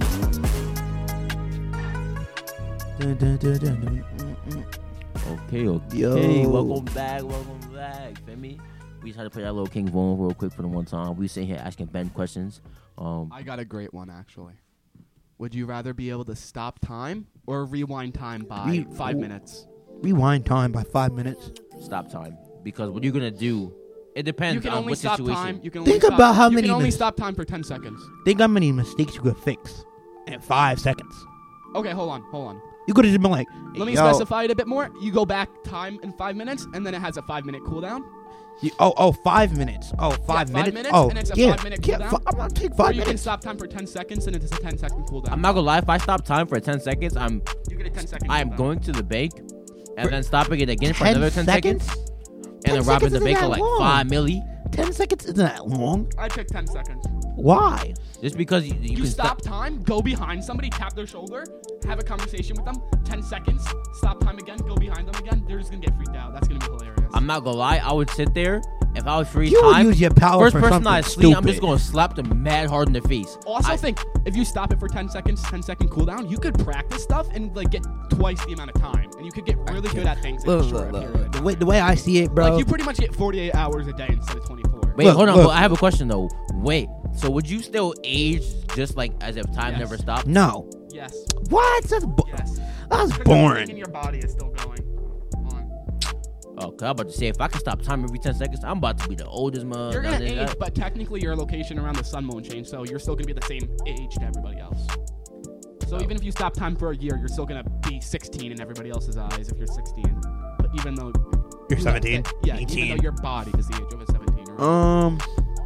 Okay. Yo. Welcome back. Feel me? We just had to play that little King Von real quick for the one time. We sitting here asking Ben questions. I got a great one actually. Would you rather be able to stop time or rewind time by 5 minutes? Rewind time by 5 minutes. Stop time. Because what you're gonna do, it depends You can on only what stop situation. time. You can only Think stop, about how you many can only minutes. stop time for 10 seconds. Think how many mistakes you could fix in 5 seconds. Okay, hold on. You could have just been like, Let me yo, specify it a bit more. You go back time in 5 minutes, and then it has a 5-minute cooldown. 5 minutes. Oh, 5 minutes. 5 minutes, Oh, and it's a yeah. 5-minute Yeah, cooldown. I'm gonna take Or 5 you can minutes. stop time for 10 seconds, and it's a 10-second cooldown. I'm not gonna lie. If I stop time for 10 seconds, You get a 10-second I am cooldown. going to the bank and then stopping it again for 10 another 10 seconds, seconds? and 10 then robbing seconds the isn't bank that for like long. 5 milli. 10 seconds isn't that long. I pick 10 seconds. Why? Just because you You can stop time, go behind somebody, tap their shoulder, have a conversation with them, 10 seconds, stop time again, go behind them again. They're just going to get freaked out. That's going to be hilarious. I'm not gonna lie. I would sit there if I was free You would time. use your power First for person something I see, I'm just stupid. gonna slap them mad hard in the face. Also, think if you stop it for 10 seconds, 10-second cooldown, you could practice stuff and like get twice the amount of time, and you could get really good at things in a short period of time. The way I see it, bro. Like you pretty much get 48 hours a day instead of 24. Wait, Look, hold on. look. But I have a question though. Wait, so would you still age just like as if time Yes. never stopped? No. Yes. What? That's, Yes. that's 'Cause boring. everything in your body is still going on. Oh, cause I'm about to say if I can stop time every 10 seconds, I'm about to be the oldest mother. You're gonna age, but technically your location around the sun won't change, so you're still gonna be the same age to everybody else. So even if you stop time for a year, you're still gonna be 16 in everybody else's eyes if you're 16. But even though You're 17, yeah, 18. even though your body is the age of a 17-year-old.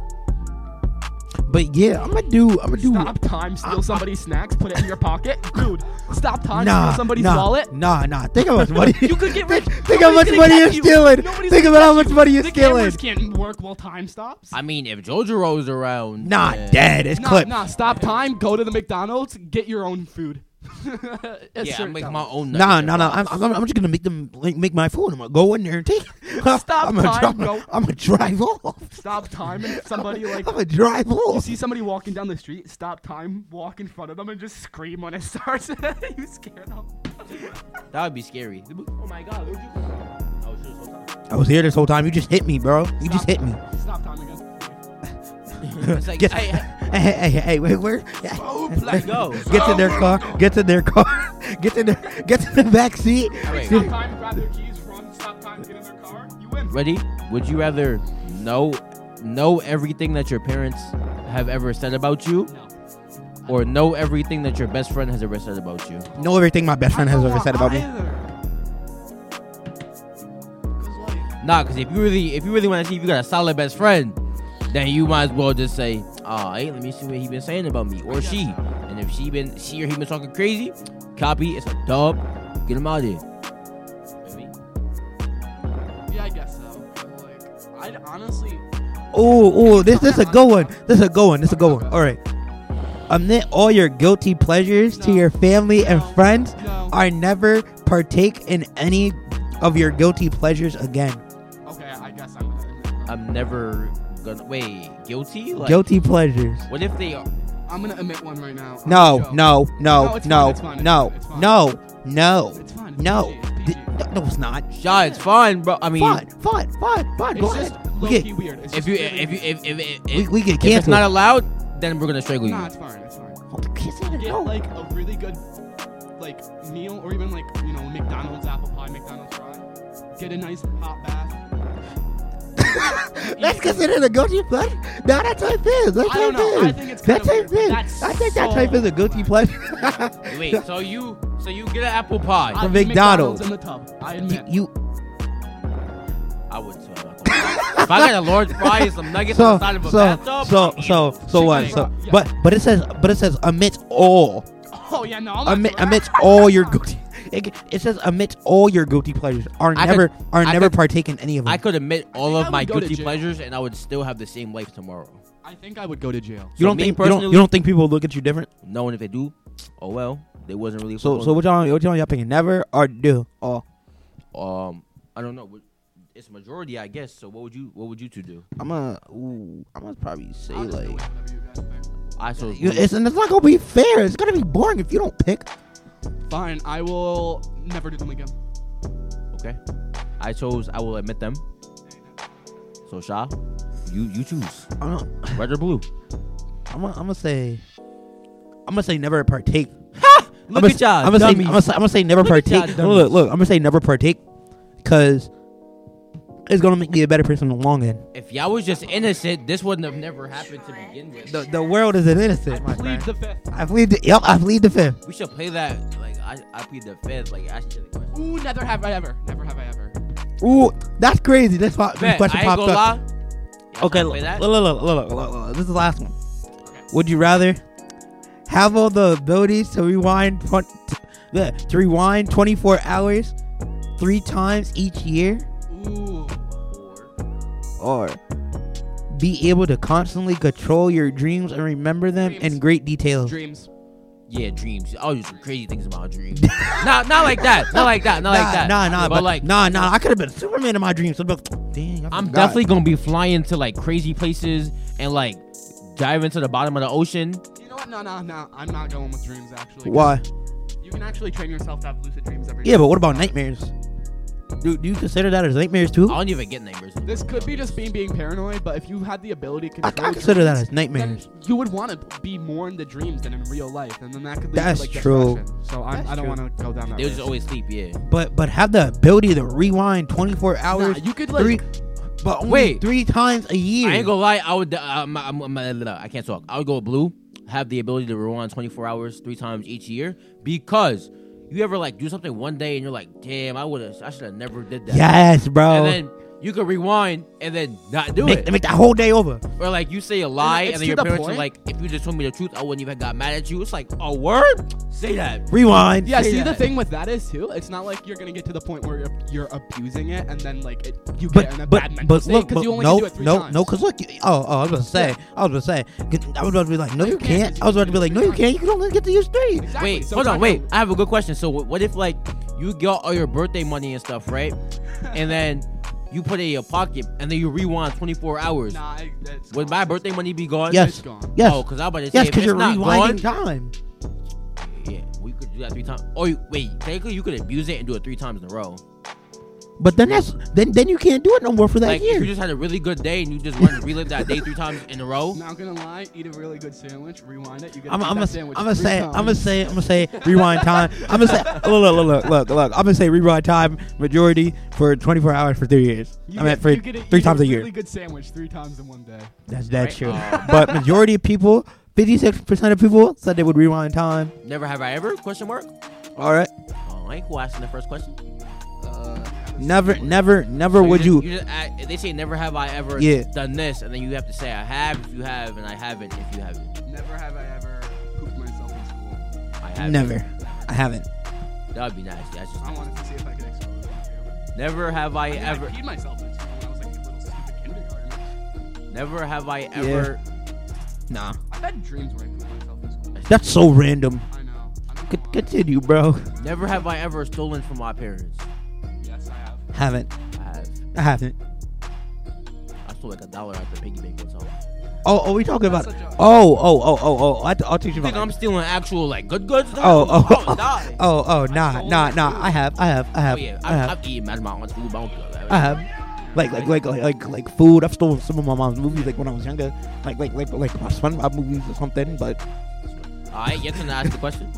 But yeah, I'm gonna do. Stop time, steal somebody's snacks, put it in your pocket, dude. Stop time, Nah, steal somebody's nah, wallet. Nah. Think how much money. You could get rich. Think how much Nobody's money gonna you're catch you. stealing. Nobody's Think gonna about how catch much you. money you're The stealing. cameras can't work while time stops. I mean, if JoJo's around, Nah, then- dead. It's clipped. Nah, stop time, go to the McDonald's, get your own food. Yeah, I'm making my own. Nah. nuggets. I'm just gonna make them make my food. I'm gonna go in there and take. Stop I'm gonna time, drive. go. I'm gonna drive off. Stop time and somebody like I'm gonna drive you off. see somebody walking down the street, stop time, walk in front of them and just scream when it starts. You scare them. That would be scary. Oh my god, where'd you go? Oh, shit, so time. I was here this whole time. You just hit me, bro. You just hit me. Stop time again. It's like, Get- hey, Hey, wait, where? let's go. Get to their car. Get to their car. Get to the back seat. Wait. Stop time, grab their keys, run, stop time, get in their car. You win. Ready? Would you rather know everything that your parents have ever said about you, No. or know everything that your best friend has ever said about you? Know everything my best friend has ever said about me. Nah, because if you really want to see if you got a solid best friend, then you might as well just say, hey, let me see what he been saying about me, or she. And if she or he been talking crazy, copy, it's a dub, get him out of here. Feel me? Yeah, I guess so. Like, I'd honestly. Oh, this is a good one. This is a good one. All right. Admit all your guilty pleasures to No. your family and No. friends, No. or never partake in any of your guilty pleasures again. Okay, I guess I'm gonna admit one. I'm never gonna guilty. Like, Guilty pleasures. What if they are? I'm gonna admit one right now. No, Joe. no, No, no, it's no, fine, it's fine, no, it's fine. no, no, It's fine. no. PG, it's PG. No, it's not. Yeah, it's fine, bro. I mean, Fine. Go It's just ahead. We low-key get, weird. It's if just you really- we get if it's canceled. not allowed, then we're gonna strangle you. Nah, it's fine. It's fine. Get No. like a really good like meal, or even like McDonald's apple pie, McDonald's fry. Get a nice hot bath. That's considered a guilty pleasure. No, that type is. That I don't type know. is. I think it's That kinda type weird, is. but that's I think that so type is a guilty pleasure. Wait, so you get an apple pie? I- McDonald's. in the tub. I admit. You I wouldn't say that. If I got a large fry and some nuggets on the side of a bathtub, so what? So, but it says amidst all. Oh yeah, no. I'm not Amidst all your guilty. It says amidst all your guilty pleasures are never partake in any of them. I could admit all I of my would go to guilty jail. pleasures, and I would still have the same life tomorrow. I think I would go to jail. You don't me think personally- you don't think people look at you different? Knowing if they do, oh well, they wasn't really. So what y'all picking? Never or do? Oh, I don't know. It's majority, I guess. So what would you two do? I'm gonna probably say I'll just do like. whatever you guys think. I so It's not gonna be fair. It's gonna be boring if you don't pick. Fine, I will never do them again. okay. I chose. I will admit them. So Sha, you choose red or blue. I'm gonna say never partake. Look at y'all, I'm dummies. gonna say never Look at y'all, partake. dummies. Look. I'm gonna say never partake, because it's gonna make me a better person in the long end. If y'all was just innocent, this wouldn't have never happened to begin with. The world is an innocent, my Plead friend. the fifth. I plead the fifth. We should play that. Like I plead the fifth. Like ask you the question. Ooh, never have I ever. Never have I ever. Ooh, that's crazy. This Bet, question I ain't popped gonna up. lie. Y'all Okay, tryna look, play that? look. This is the last one. Would you rather have all the abilities to rewind 24 hours 3 times each year, Ooh. or be able to constantly control your dreams and remember them in great details? Dreams. Yeah, dreams. I always do crazy things about dreams. Not like that. Not like that. Nah, But like, I could have been Superman in my dreams. So dang, I'm definitely gonna be flying to like crazy places and like dive into the bottom of the ocean. You know what? No. I'm not going with dreams, actually. Why? You can actually train yourself to have lucid dreams every day. Yeah, but what about nightmares? Do you consider that as nightmares too? I don't even get nightmares. This could be just being paranoid, but if you had the ability to I control consider that dreams, as nightmares. then you would want to be more in the dreams than in real life, and then that could lead That's to like true. depression. So That's I don't true. want to go down that They road. just always sleep. Yeah. But have the ability to rewind 24 hours. you could, like- but only Wait. 3 times a year. I ain't gonna lie. I would. I can't talk. I would go with blue. Have the ability to rewind 24 hours 3 times each year, because you ever like do something one day and you're like, damn, I should have never did that. Yes, bro. And then you could rewind and then not do it. Make that whole day over. Or like you say a lie it's and then to your the parents are point. like, if you just told me the truth, I wouldn't even got mad at you. It's like a word. Say that. Rewind. Yeah, Say see, the that. thing with that is too, it's not like you're gonna get to the point where you're abusing it and then like you But get in a bad mental state look, because you only no, can do it 3 times. no, because look, I was about to say, I was about to be like, no, you can't. because I was about to be like, no, you can't. You can only get to use 3. Exactly, Wait, so hold it's on, not wait. gonna- I have a good question. So what if like you got all your birthday money and stuff, right? And then you put it in your pocket and then you rewind 24 hours. Nah, it's Would gone. my birthday money be gone? Yes. It's gone. Yes. Oh, because I was about to say, Yes, if because it's you're not rewinding gone, time. yeah, we could do that 3 times. Or wait, technically you could abuse it and do it 3 times in a row. But then then you can't do it no more for that Like year. if you just had a really good day and you just want to relive that day 3 times in a row. Not gonna lie, eat a really good sandwich, rewind it. You get I'm that gonna sandwich say 3 times. rewind time. I'm gonna say look. I'm gonna say rewind time majority for 24 hours for 3 years. You I mean get- for you get to 3 eat times a year. Really good sandwich 3 times in one day. That's Right. true. But majority of people, 56% of people said they would rewind time. Never have I ever? Question mark. All right. Oh, I ain't cool asking the first question. Never So would you. just they say never have I ever Yeah. done this, and then you have to say I have if you have, and I haven't if you haven't. Never have I ever pooped myself in school. I haven't. Never. I haven't. That would be nasty. That's just I wanted to see if I could expose it. never have I I ever. peed myself in school when I was like a little stupid kindergarten. Never have I ever. Nah. I've had dreams where I pooped myself in school. That's so random. I know. I don't know why. Continue, bro. Never have I ever stolen from my parents. Yes, I have. Haven't. I have. I haven't. I stole like $1 out the piggy bank one time. Oh, we talking about? That's such a- Oh. I'll teach you You think about. I'm stealing actual like good goods? Oh, die. Nah. I have. Oh yeah, I've eaten my aunt's food. But I have. Like food. I've stolen some of my mom's movies, like when I was younger, like my SpongeBob movies or something. But All right, you're gonna ask the question.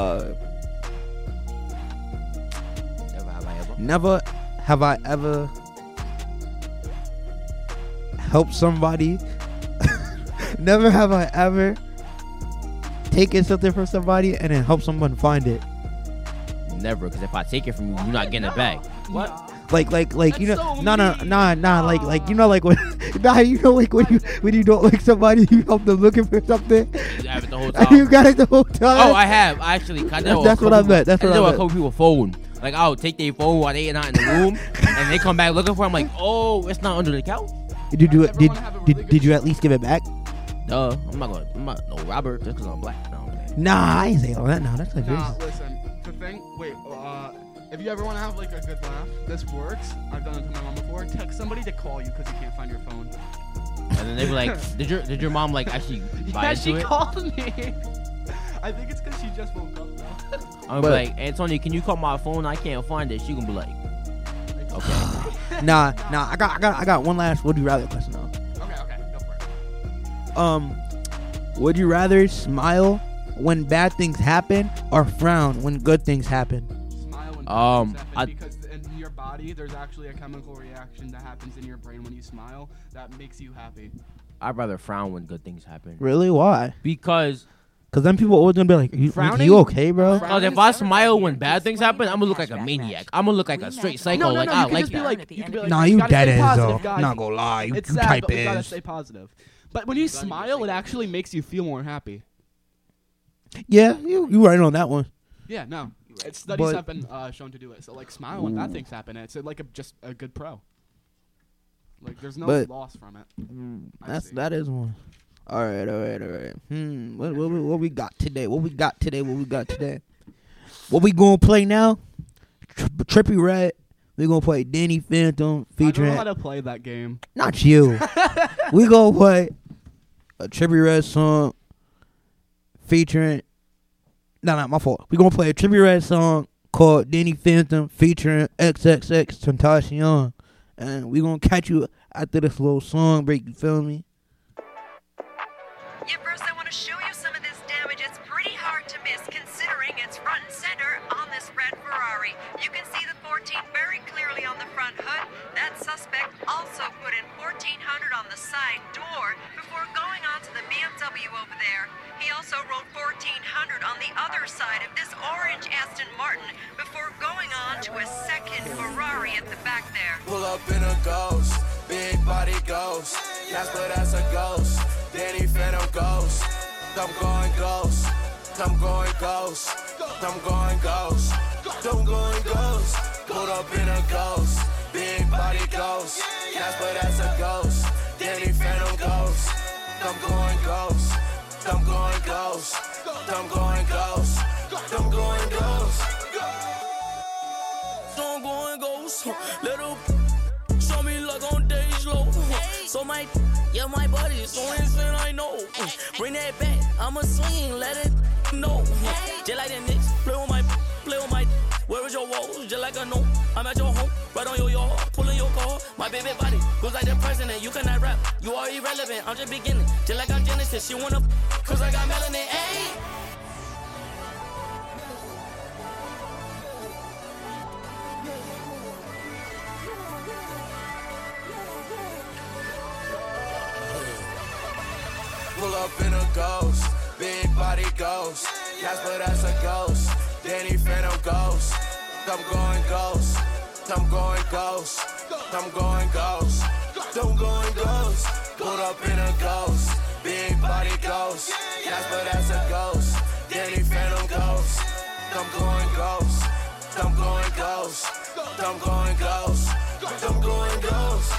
Never have I ever. never have I ever helped somebody. Never have I ever taken something from somebody and then help someone find it. Never, because if I take it from you, you're not getting it back. What? Like you know, That's so nah, like you know, like when, you know, like when you don't like somebody, you help them looking for something. You have it the whole time. You got it the whole time. Oh, I have actually. That's what I meant. That's what I a meant. couple people phone. Like I'll take their phone while they not in the room, and they come back looking for. I'm like, oh, it's not under the couch. Did you do it? Everyone have a really good Did you at least give it back? Duh, I'm not no robber just because I'm black. No, man. Nah, I ain't say all that. No, that's like Nah, racist. listen. The thing. Wait. If you ever want to have like a good laugh, this works. I've done it to my mom before. Text somebody to call you because you can't find your phone. And then they were like, did your mom like actually buy Yeah, into she it? called me. I think it's because she just woke up though. I'm like, Antonio, can you call my phone? I can't find it. She gonna be like, okay. Nah. I got one last would you rather question though. Okay, go for it. Would you rather smile when bad things happen or frown when good things happen? Smile when things happen because in your body there's actually a chemical reaction that happens in your brain when you smile that makes you happy. I'd rather frown when good things happen. Really? Why? Because then people always gonna be like, you okay, bro? if I smile when bad things happen, I'm gonna look like a maniac. I'm gonna look like a straight psycho. No, like you I can like just be that. like, you can be like, Nah, you gotta dead stay ass though. positive, guys. Not gonna lie, you It's you sad, type but we gotta is. stay positive. But when you smile, it actually makes you feel more happy. Yeah, you right on that one. Yeah, no. Studies But- have been shown to do it. So like, smile when bad things happen. It's like just a good pro. Like, there's no But- loss from it. That is one. All right. What we got today? What we got What we gonna play now? Trippie Redd. We gonna play Danny Phantom I don't featuring. know how to play that game. Not you. We gonna play a Trippie Redd song featuring. No, my fault. We gonna play a Trippie Redd song called Danny Phantom featuring XXX Tentacion, and we gonna catch you after this little song break. You feel me? Yeah, first I want to show you some of this damage. It's pretty hard to miss considering it's front and center on this red Ferrari. You can see the 14 very clearly on the front hood. That suspect also put in 1400 on the side door before going on to the BMW over there. He also wrote 1400 on the other side of this orange Aston Martin before going on to a second Ferrari at the back there. Pull up in a ghost, big body ghost. Casper, that's a ghost. Danny Phantom ghost. I'm going ghost. I'm going ghost. I'm going ghost. I'm going ghost. Pull up in a ghost, big body ghost. Casper, that's a ghost. Danny Phantom ghost. I'm going ghost. I'm going ghost. I'm going ghost. I'm going ghost. So I'm going ghost. Little show me luck on days low. So my body is so insane, I know. Bring that back, I'ma swing, let it know. Just like the Knicks, play with my. Where is your walls? Just like I know. I'm at your home, right on your yard, pulling your car. My baby body goes like the president. You cannot rap, you are irrelevant. I'm just beginning, just like I'm Genesis. She wanna, cause I got melanin. Ayy. Pull up in a ghost, big body ghost. Casper, that's a ghost. Danny Phantom ghost. I'm going ghost. I'm going ghost. I'm going ghost. I'm going ghost. Pull up in a ghost, big body ghost. Casper, that's a ghost. Danny Phantom ghost. I'm going ghost. I'm going ghost. I'm going ghost. I'm going ghost.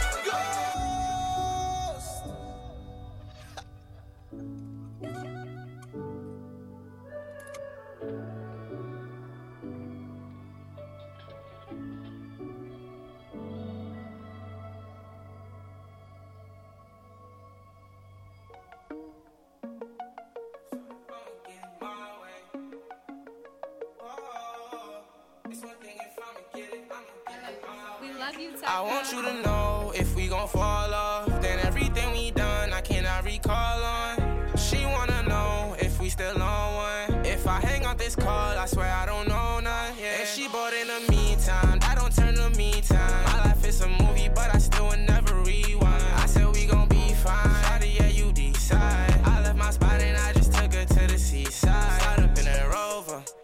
I want you to know if we gon' fall off, then everything we done I cannot recall on. She wanna know if we still on one. If I hang out this call, I swear I don't know none. Yeah. And she bought in the meantime, that don't turn to me time. My life is a movie, but I still would never rewind. I said we gon' be fine. Shawty, yeah, you decide. I left my spot and I just took her to the seaside. Slide up in a Rover, the night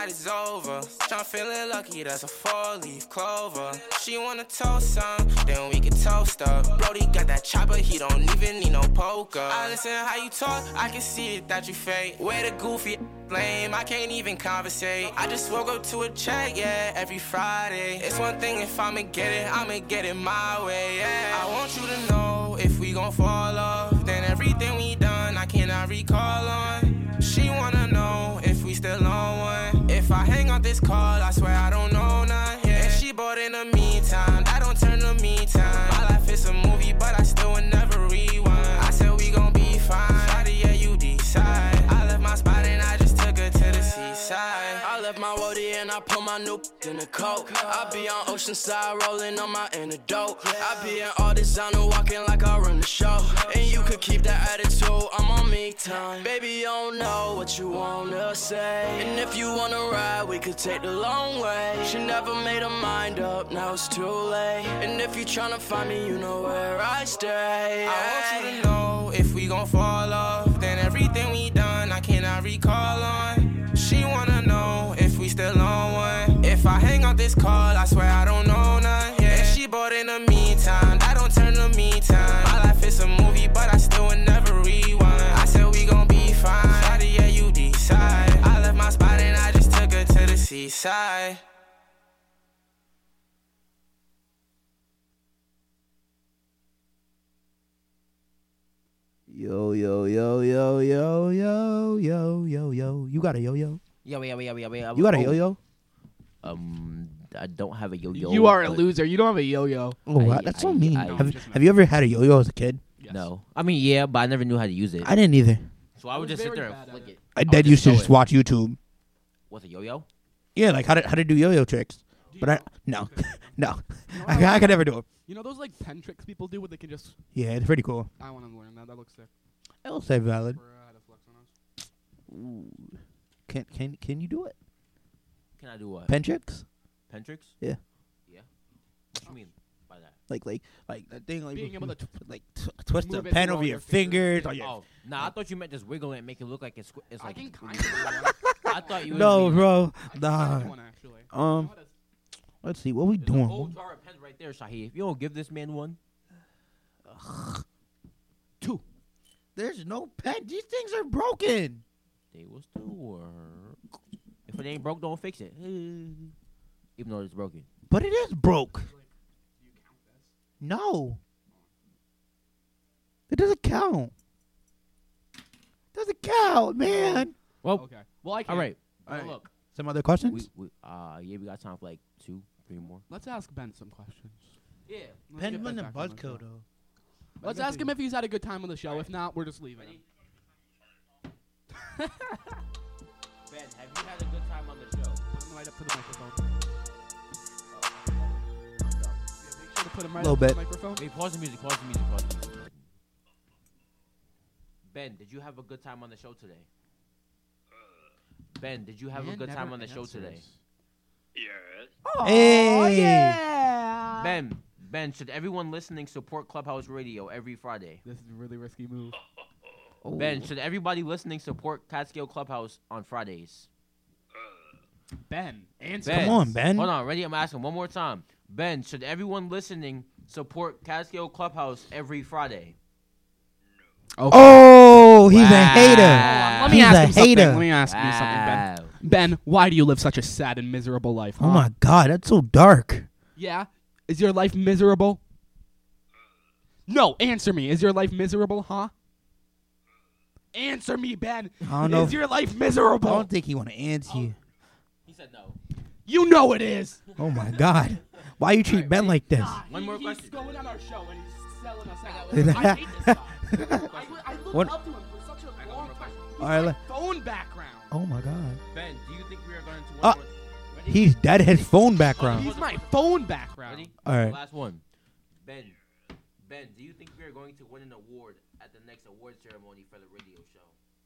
night is over. I'm feeling lucky, that's a 4-leaf clover. She wanna toast some, then we can toast up. Brody got that chopper, he don't even need no poker. I listen how you talk, I can see it that you fake. Way the goofy lame, I can't even conversate. I just woke up to a check, yeah, every Friday. It's one thing if I'ma get it my way, yeah. I want you to know if we gon' fall off, then everything we done I cannot recall on. She wanna know if we still on one. If I hang up this call, I swear I don't know none, yeah. And she bought in the meantime, that don't turn the meantime. My life is a movie, but I still would never rewind. I said we gon' be fine, shawty, yeah, you decide. I left my spot and I just took her to the seaside. I left my roadie and I put my new in the coat. I be on Oceanside rolling on my antidote. I be in all designer walking like I run the show. And you could keep that attitude, I'm on me time. Baby, you don't know what you wanna say. And if you wanna ride, we could take the long way. She never made her mind up, now it's too late. And if you tryna find me, you know where I stay. I want you to know if we gon' fall off, then everything we done I cannot recall on. She wanna know if we still on one. If I hang up this call, I swear I don't know none, yeah. And she bought in the meantime, that don't turn the meantime. My life is a movie, but I still would never rewind. I said we gon' be fine, shawty, yeah, you decide. I left my spot and I just took her to the seaside. Yo, yo, yo, yo, yo, yo, yo, yo, yo. You got a yo-yo? Yeah. You got a yo-yo? I don't have a yo-yo. You are a but- loser. You don't have a yo-yo. Oh, that's so mean. I- Have you ever had a yo-yo as a kid? Yes. No. I mean, yeah, but I never knew how to use it. I didn't either. So I would just sit very there and bad flick at it. I did used to just watch YouTube. What's a yo-yo? Yeah, like how to do yo-yo tricks. But I no. I could never do it. You know those like pen tricks people do where they can just. Yeah, it's pretty cool. I want to learn that. That looks sick. I will say valid. For, how to flex on us. Can you do it? Can I do what? Pen tricks? Pen tricks? Yeah. Yeah. What you mean by that? Like that thing like Being able to twist the move it pen through over all your your fingers. fingers. Or your Oh, nah, I thought you meant just wiggle it and make it look like it's I like. can kind of. I thought you. no, was bro. I Nah. one actually. Let's see. What we There's an doing? old jar of pens right there, Shahi. If you don't give this man one, Two. There's no pen. These things are broken. they will still work. If it ain't broke, don't fix it. Even though it's broken. But it is broke. No. It doesn't count. Doesn't count, man. Well, Okay. Well, I can. all right. All right. Look, Some other questions? we got time for like 2, 3 more. Let's ask Ben some questions. Yeah. Let's get Ben back on the show. though. Let's ask him if he's had a good time on the show. If not, we're just leaving him. Ben, have you had a good time on the show? Put him right up to the microphone. Make sure to put him right Little up to bit. the microphone. Wait, pause the music. Ben, did you have a good time on the show today? Ben, did you have a Man good time never on the show today? answers. Hey. Ben, should everyone listening support Clubhouse Radio every Friday? This is a really risky move. Ben, should everybody listening support Catskill Clubhouse on Fridays? Ben, answer. Ben. Come on, Ben. Hold on, ready? I'm asking one more time. Ben, should everyone listening support Catskill Clubhouse every Friday? Okay. Oh, he's a hater. Let me He's ask a him something. hater. Let me ask you something, Ben. Wow. Ben, why do you live such a sad and miserable life? Oh huh? my God, that's so dark. Yeah? Is your life miserable? No, answer me. Is your life miserable, huh? Answer me, Ben. I don't know. Is your life I miserable? don't think he want to answer you. He said no. You know it is. Oh my God, why you treat Ben like this? One more He's question. going on our show and he's selling us out. I hate this guy. I looked What? up to him for such a long time. He's All right, my let- phone background. Oh my God, Ben, do you think we are going to win? Ah. Ready? he's dead. His phone background. He's my phone background. Ready? All right. Last one. Ben, do you think we are going to win an award at the next award ceremony for the radio show?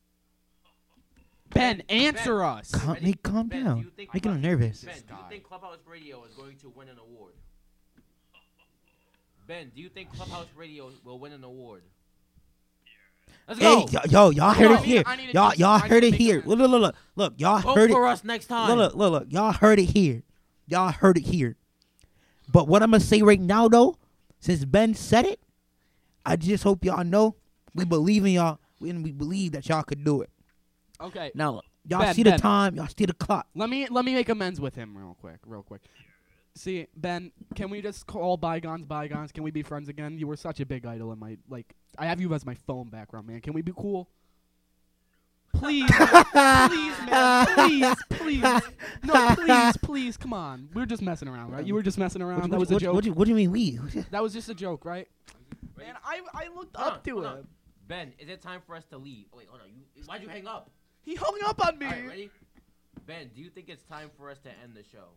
Ben, answer us. Calm Ben, down. do you think Making him nervous. Ben, do you think Clubhouse Radio is going to win an award? Ben, do you think Clubhouse Radio will win an award? Let's go. Hey, y'all heard it here. I need to Y'all just- heard I it need to here. make Look, y'all Vote heard it. for us next time. Look, y'all heard it here. Y'all heard it here. But what I'm gonna say right now, though, since Ben said it, I just hope y'all know we believe in y'all and we believe that y'all could do it. Okay. Now, y'all Ben, see the Ben. time, y'all see the clock. Let me make amends with him real quick. See, Ben, can we just call bygones bygones? Can we be friends again? You were such a big idol in my I have you as my phone background, man. Can we be cool? Please, please, man, please. No, please, come on. We were just messing around, right? You were just messing around. That was a joke. What do you mean we? That was just a joke, right? Man, I looked up to him. Ben, is it time for us to leave? Wait, hold on. Why'd you hang up? He hung up on me. All right, ready? Ben, do you think it's time for us to end the show?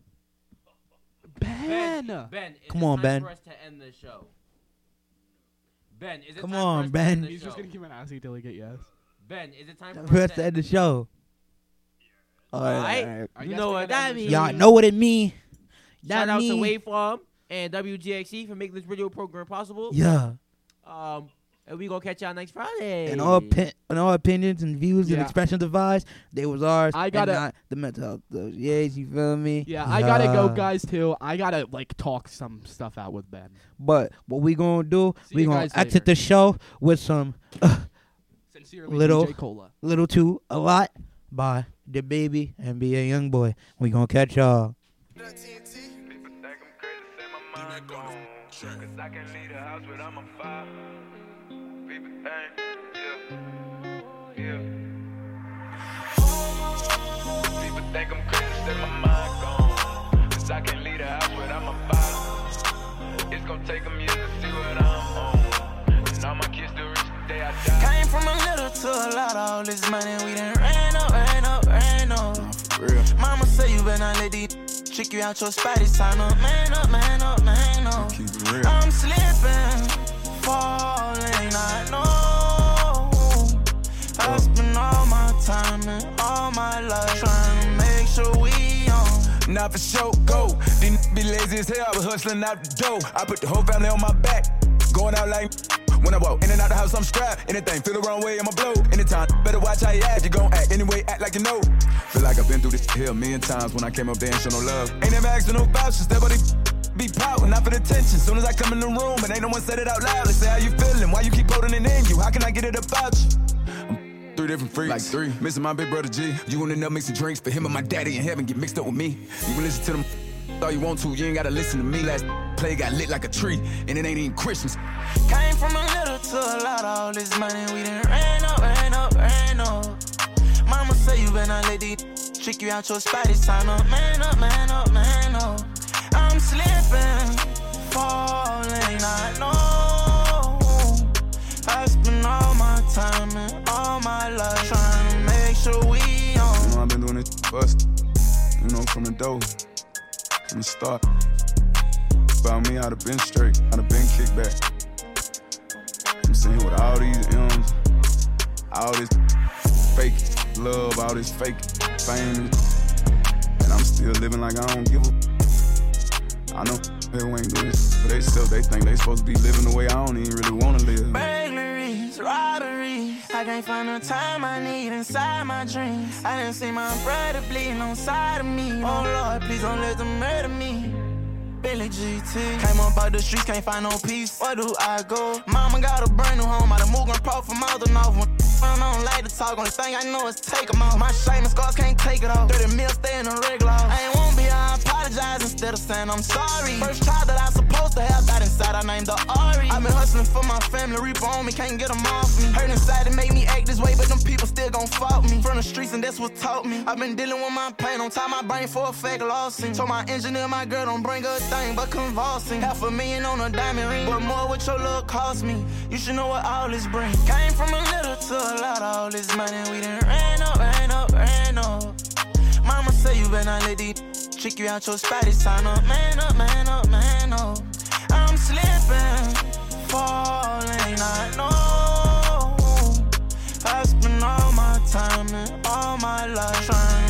Ben, is Come it on, time Ben. for us to end the show? Ben, is it Come time on, for us Ben. to end the He's show? just gonna keep on asking till he get yes. Ben, is it time for For us us to end the show. All right. I You guess know we what gotta end that the means. show. Y'all know what it mean. Shout That out to mean, Waveform and WGXE for making this radio program possible. yeah. And we gonna catch y'all next Friday. And all opinions and views and Yeah. expressions of ours, they was ours. I and gotta- not the mental health. Yes, you feel me? Yeah, I gotta go, guys. Too. I gotta talk some stuff out with Ben. But what we gonna do? See We you gonna guys exit later. the show with some Sincerely, Little- DJ Cola. Little to a lot by the baby and be a young boy. We gonna catch y'all. People think I'm crazy, say my mind gone. Cause I can't leave the house without my fire. People think, yeah. People think I'm crazy, say my mind gone. Cause I can't leave the house without my fire. It's gonna take them years to see what I'm on. And all my kids still reach the day I die. Came from a little to a lot, all this money we done ran up. Mama say you better not let these trick you out your spot. It's time to man up. Keep it real. I'm slipping, falling, I know. I spend all my time and all my life trying to make sure we on. Not for sure, go. These be lazy as hell, I was hustling out the door. I put the whole family on my back, going out like when I walk in and out the house, I'm strapped. Anything feel the wrong way, I'ma blow. Anytime, better watch how you act. You gon' act anyway, act like you know. Feel like I've been through this here a million times. When I came up there and show no love. Ain't never asked for no vouchers, that body be proud, not for the attention. Soon as I come in the room, and ain't no one said it out loud. They say how you feeling, why you keep holding it in you? How can I get it about you? I'm 3 different freaks, like 3. Missing my big brother G. You wanna know mixing drinks for him and my daddy in heaven get mixed up with me. You can listen to them all you want to, you ain't gotta listen to me. Last play got lit like a tree, and it ain't even Christmas. Came from a little to a lot, all this money we done ran up. Mama say you better not let these trick you out your spot. It's time to man up. I'm slipping, falling, I know. I spend all my time and all my life trying to make sure we on. You know, I've been doing this first, from the dough, from the start. About me, I'd have been straight, I'd have been kicked back. I'm saying with all these M's, all this fake love, all this fake fame, and I'm still living like I don't give a. I know people ain't doing this for themselves. They think they supposed to be living the way I don't even really want to live. Burglaries, robberies, I can't find the time I need inside my dreams. I didn't see my brother bleeding on side of me. Oh Lord, please don't let them murder me. Billy GT came up out the streets, can't find no peace. Where do I go? Mama got a brand new home, I done moved and pro from out the north. I don't like to talk, only thing I know is take them off. My shame and scars can't take it off. 30 mil stay in the regular. I ain't won't be here, I apologize instead of saying I'm sorry. First child that I supposed to have died inside, I named her Ari. I've been hustling for my family, reaper on me, can't get them off me. Hurt inside to make me act this way, but them people still gon' fault me. From the streets and that's what taught me. I've been dealing with my pain, on top my brain for a fake lawsuit. Told my engineer, my girl don't bring a thing but convulsing. $500,000 on a diamond ring, but more what your look cost me. You should know what all this bring. Came from a little to a lot, all this money we done ran up. Mama say you better not let these trick you out your spot. It's time to man up. I'm slipping, falling, I know. I spend all my time and all my life trying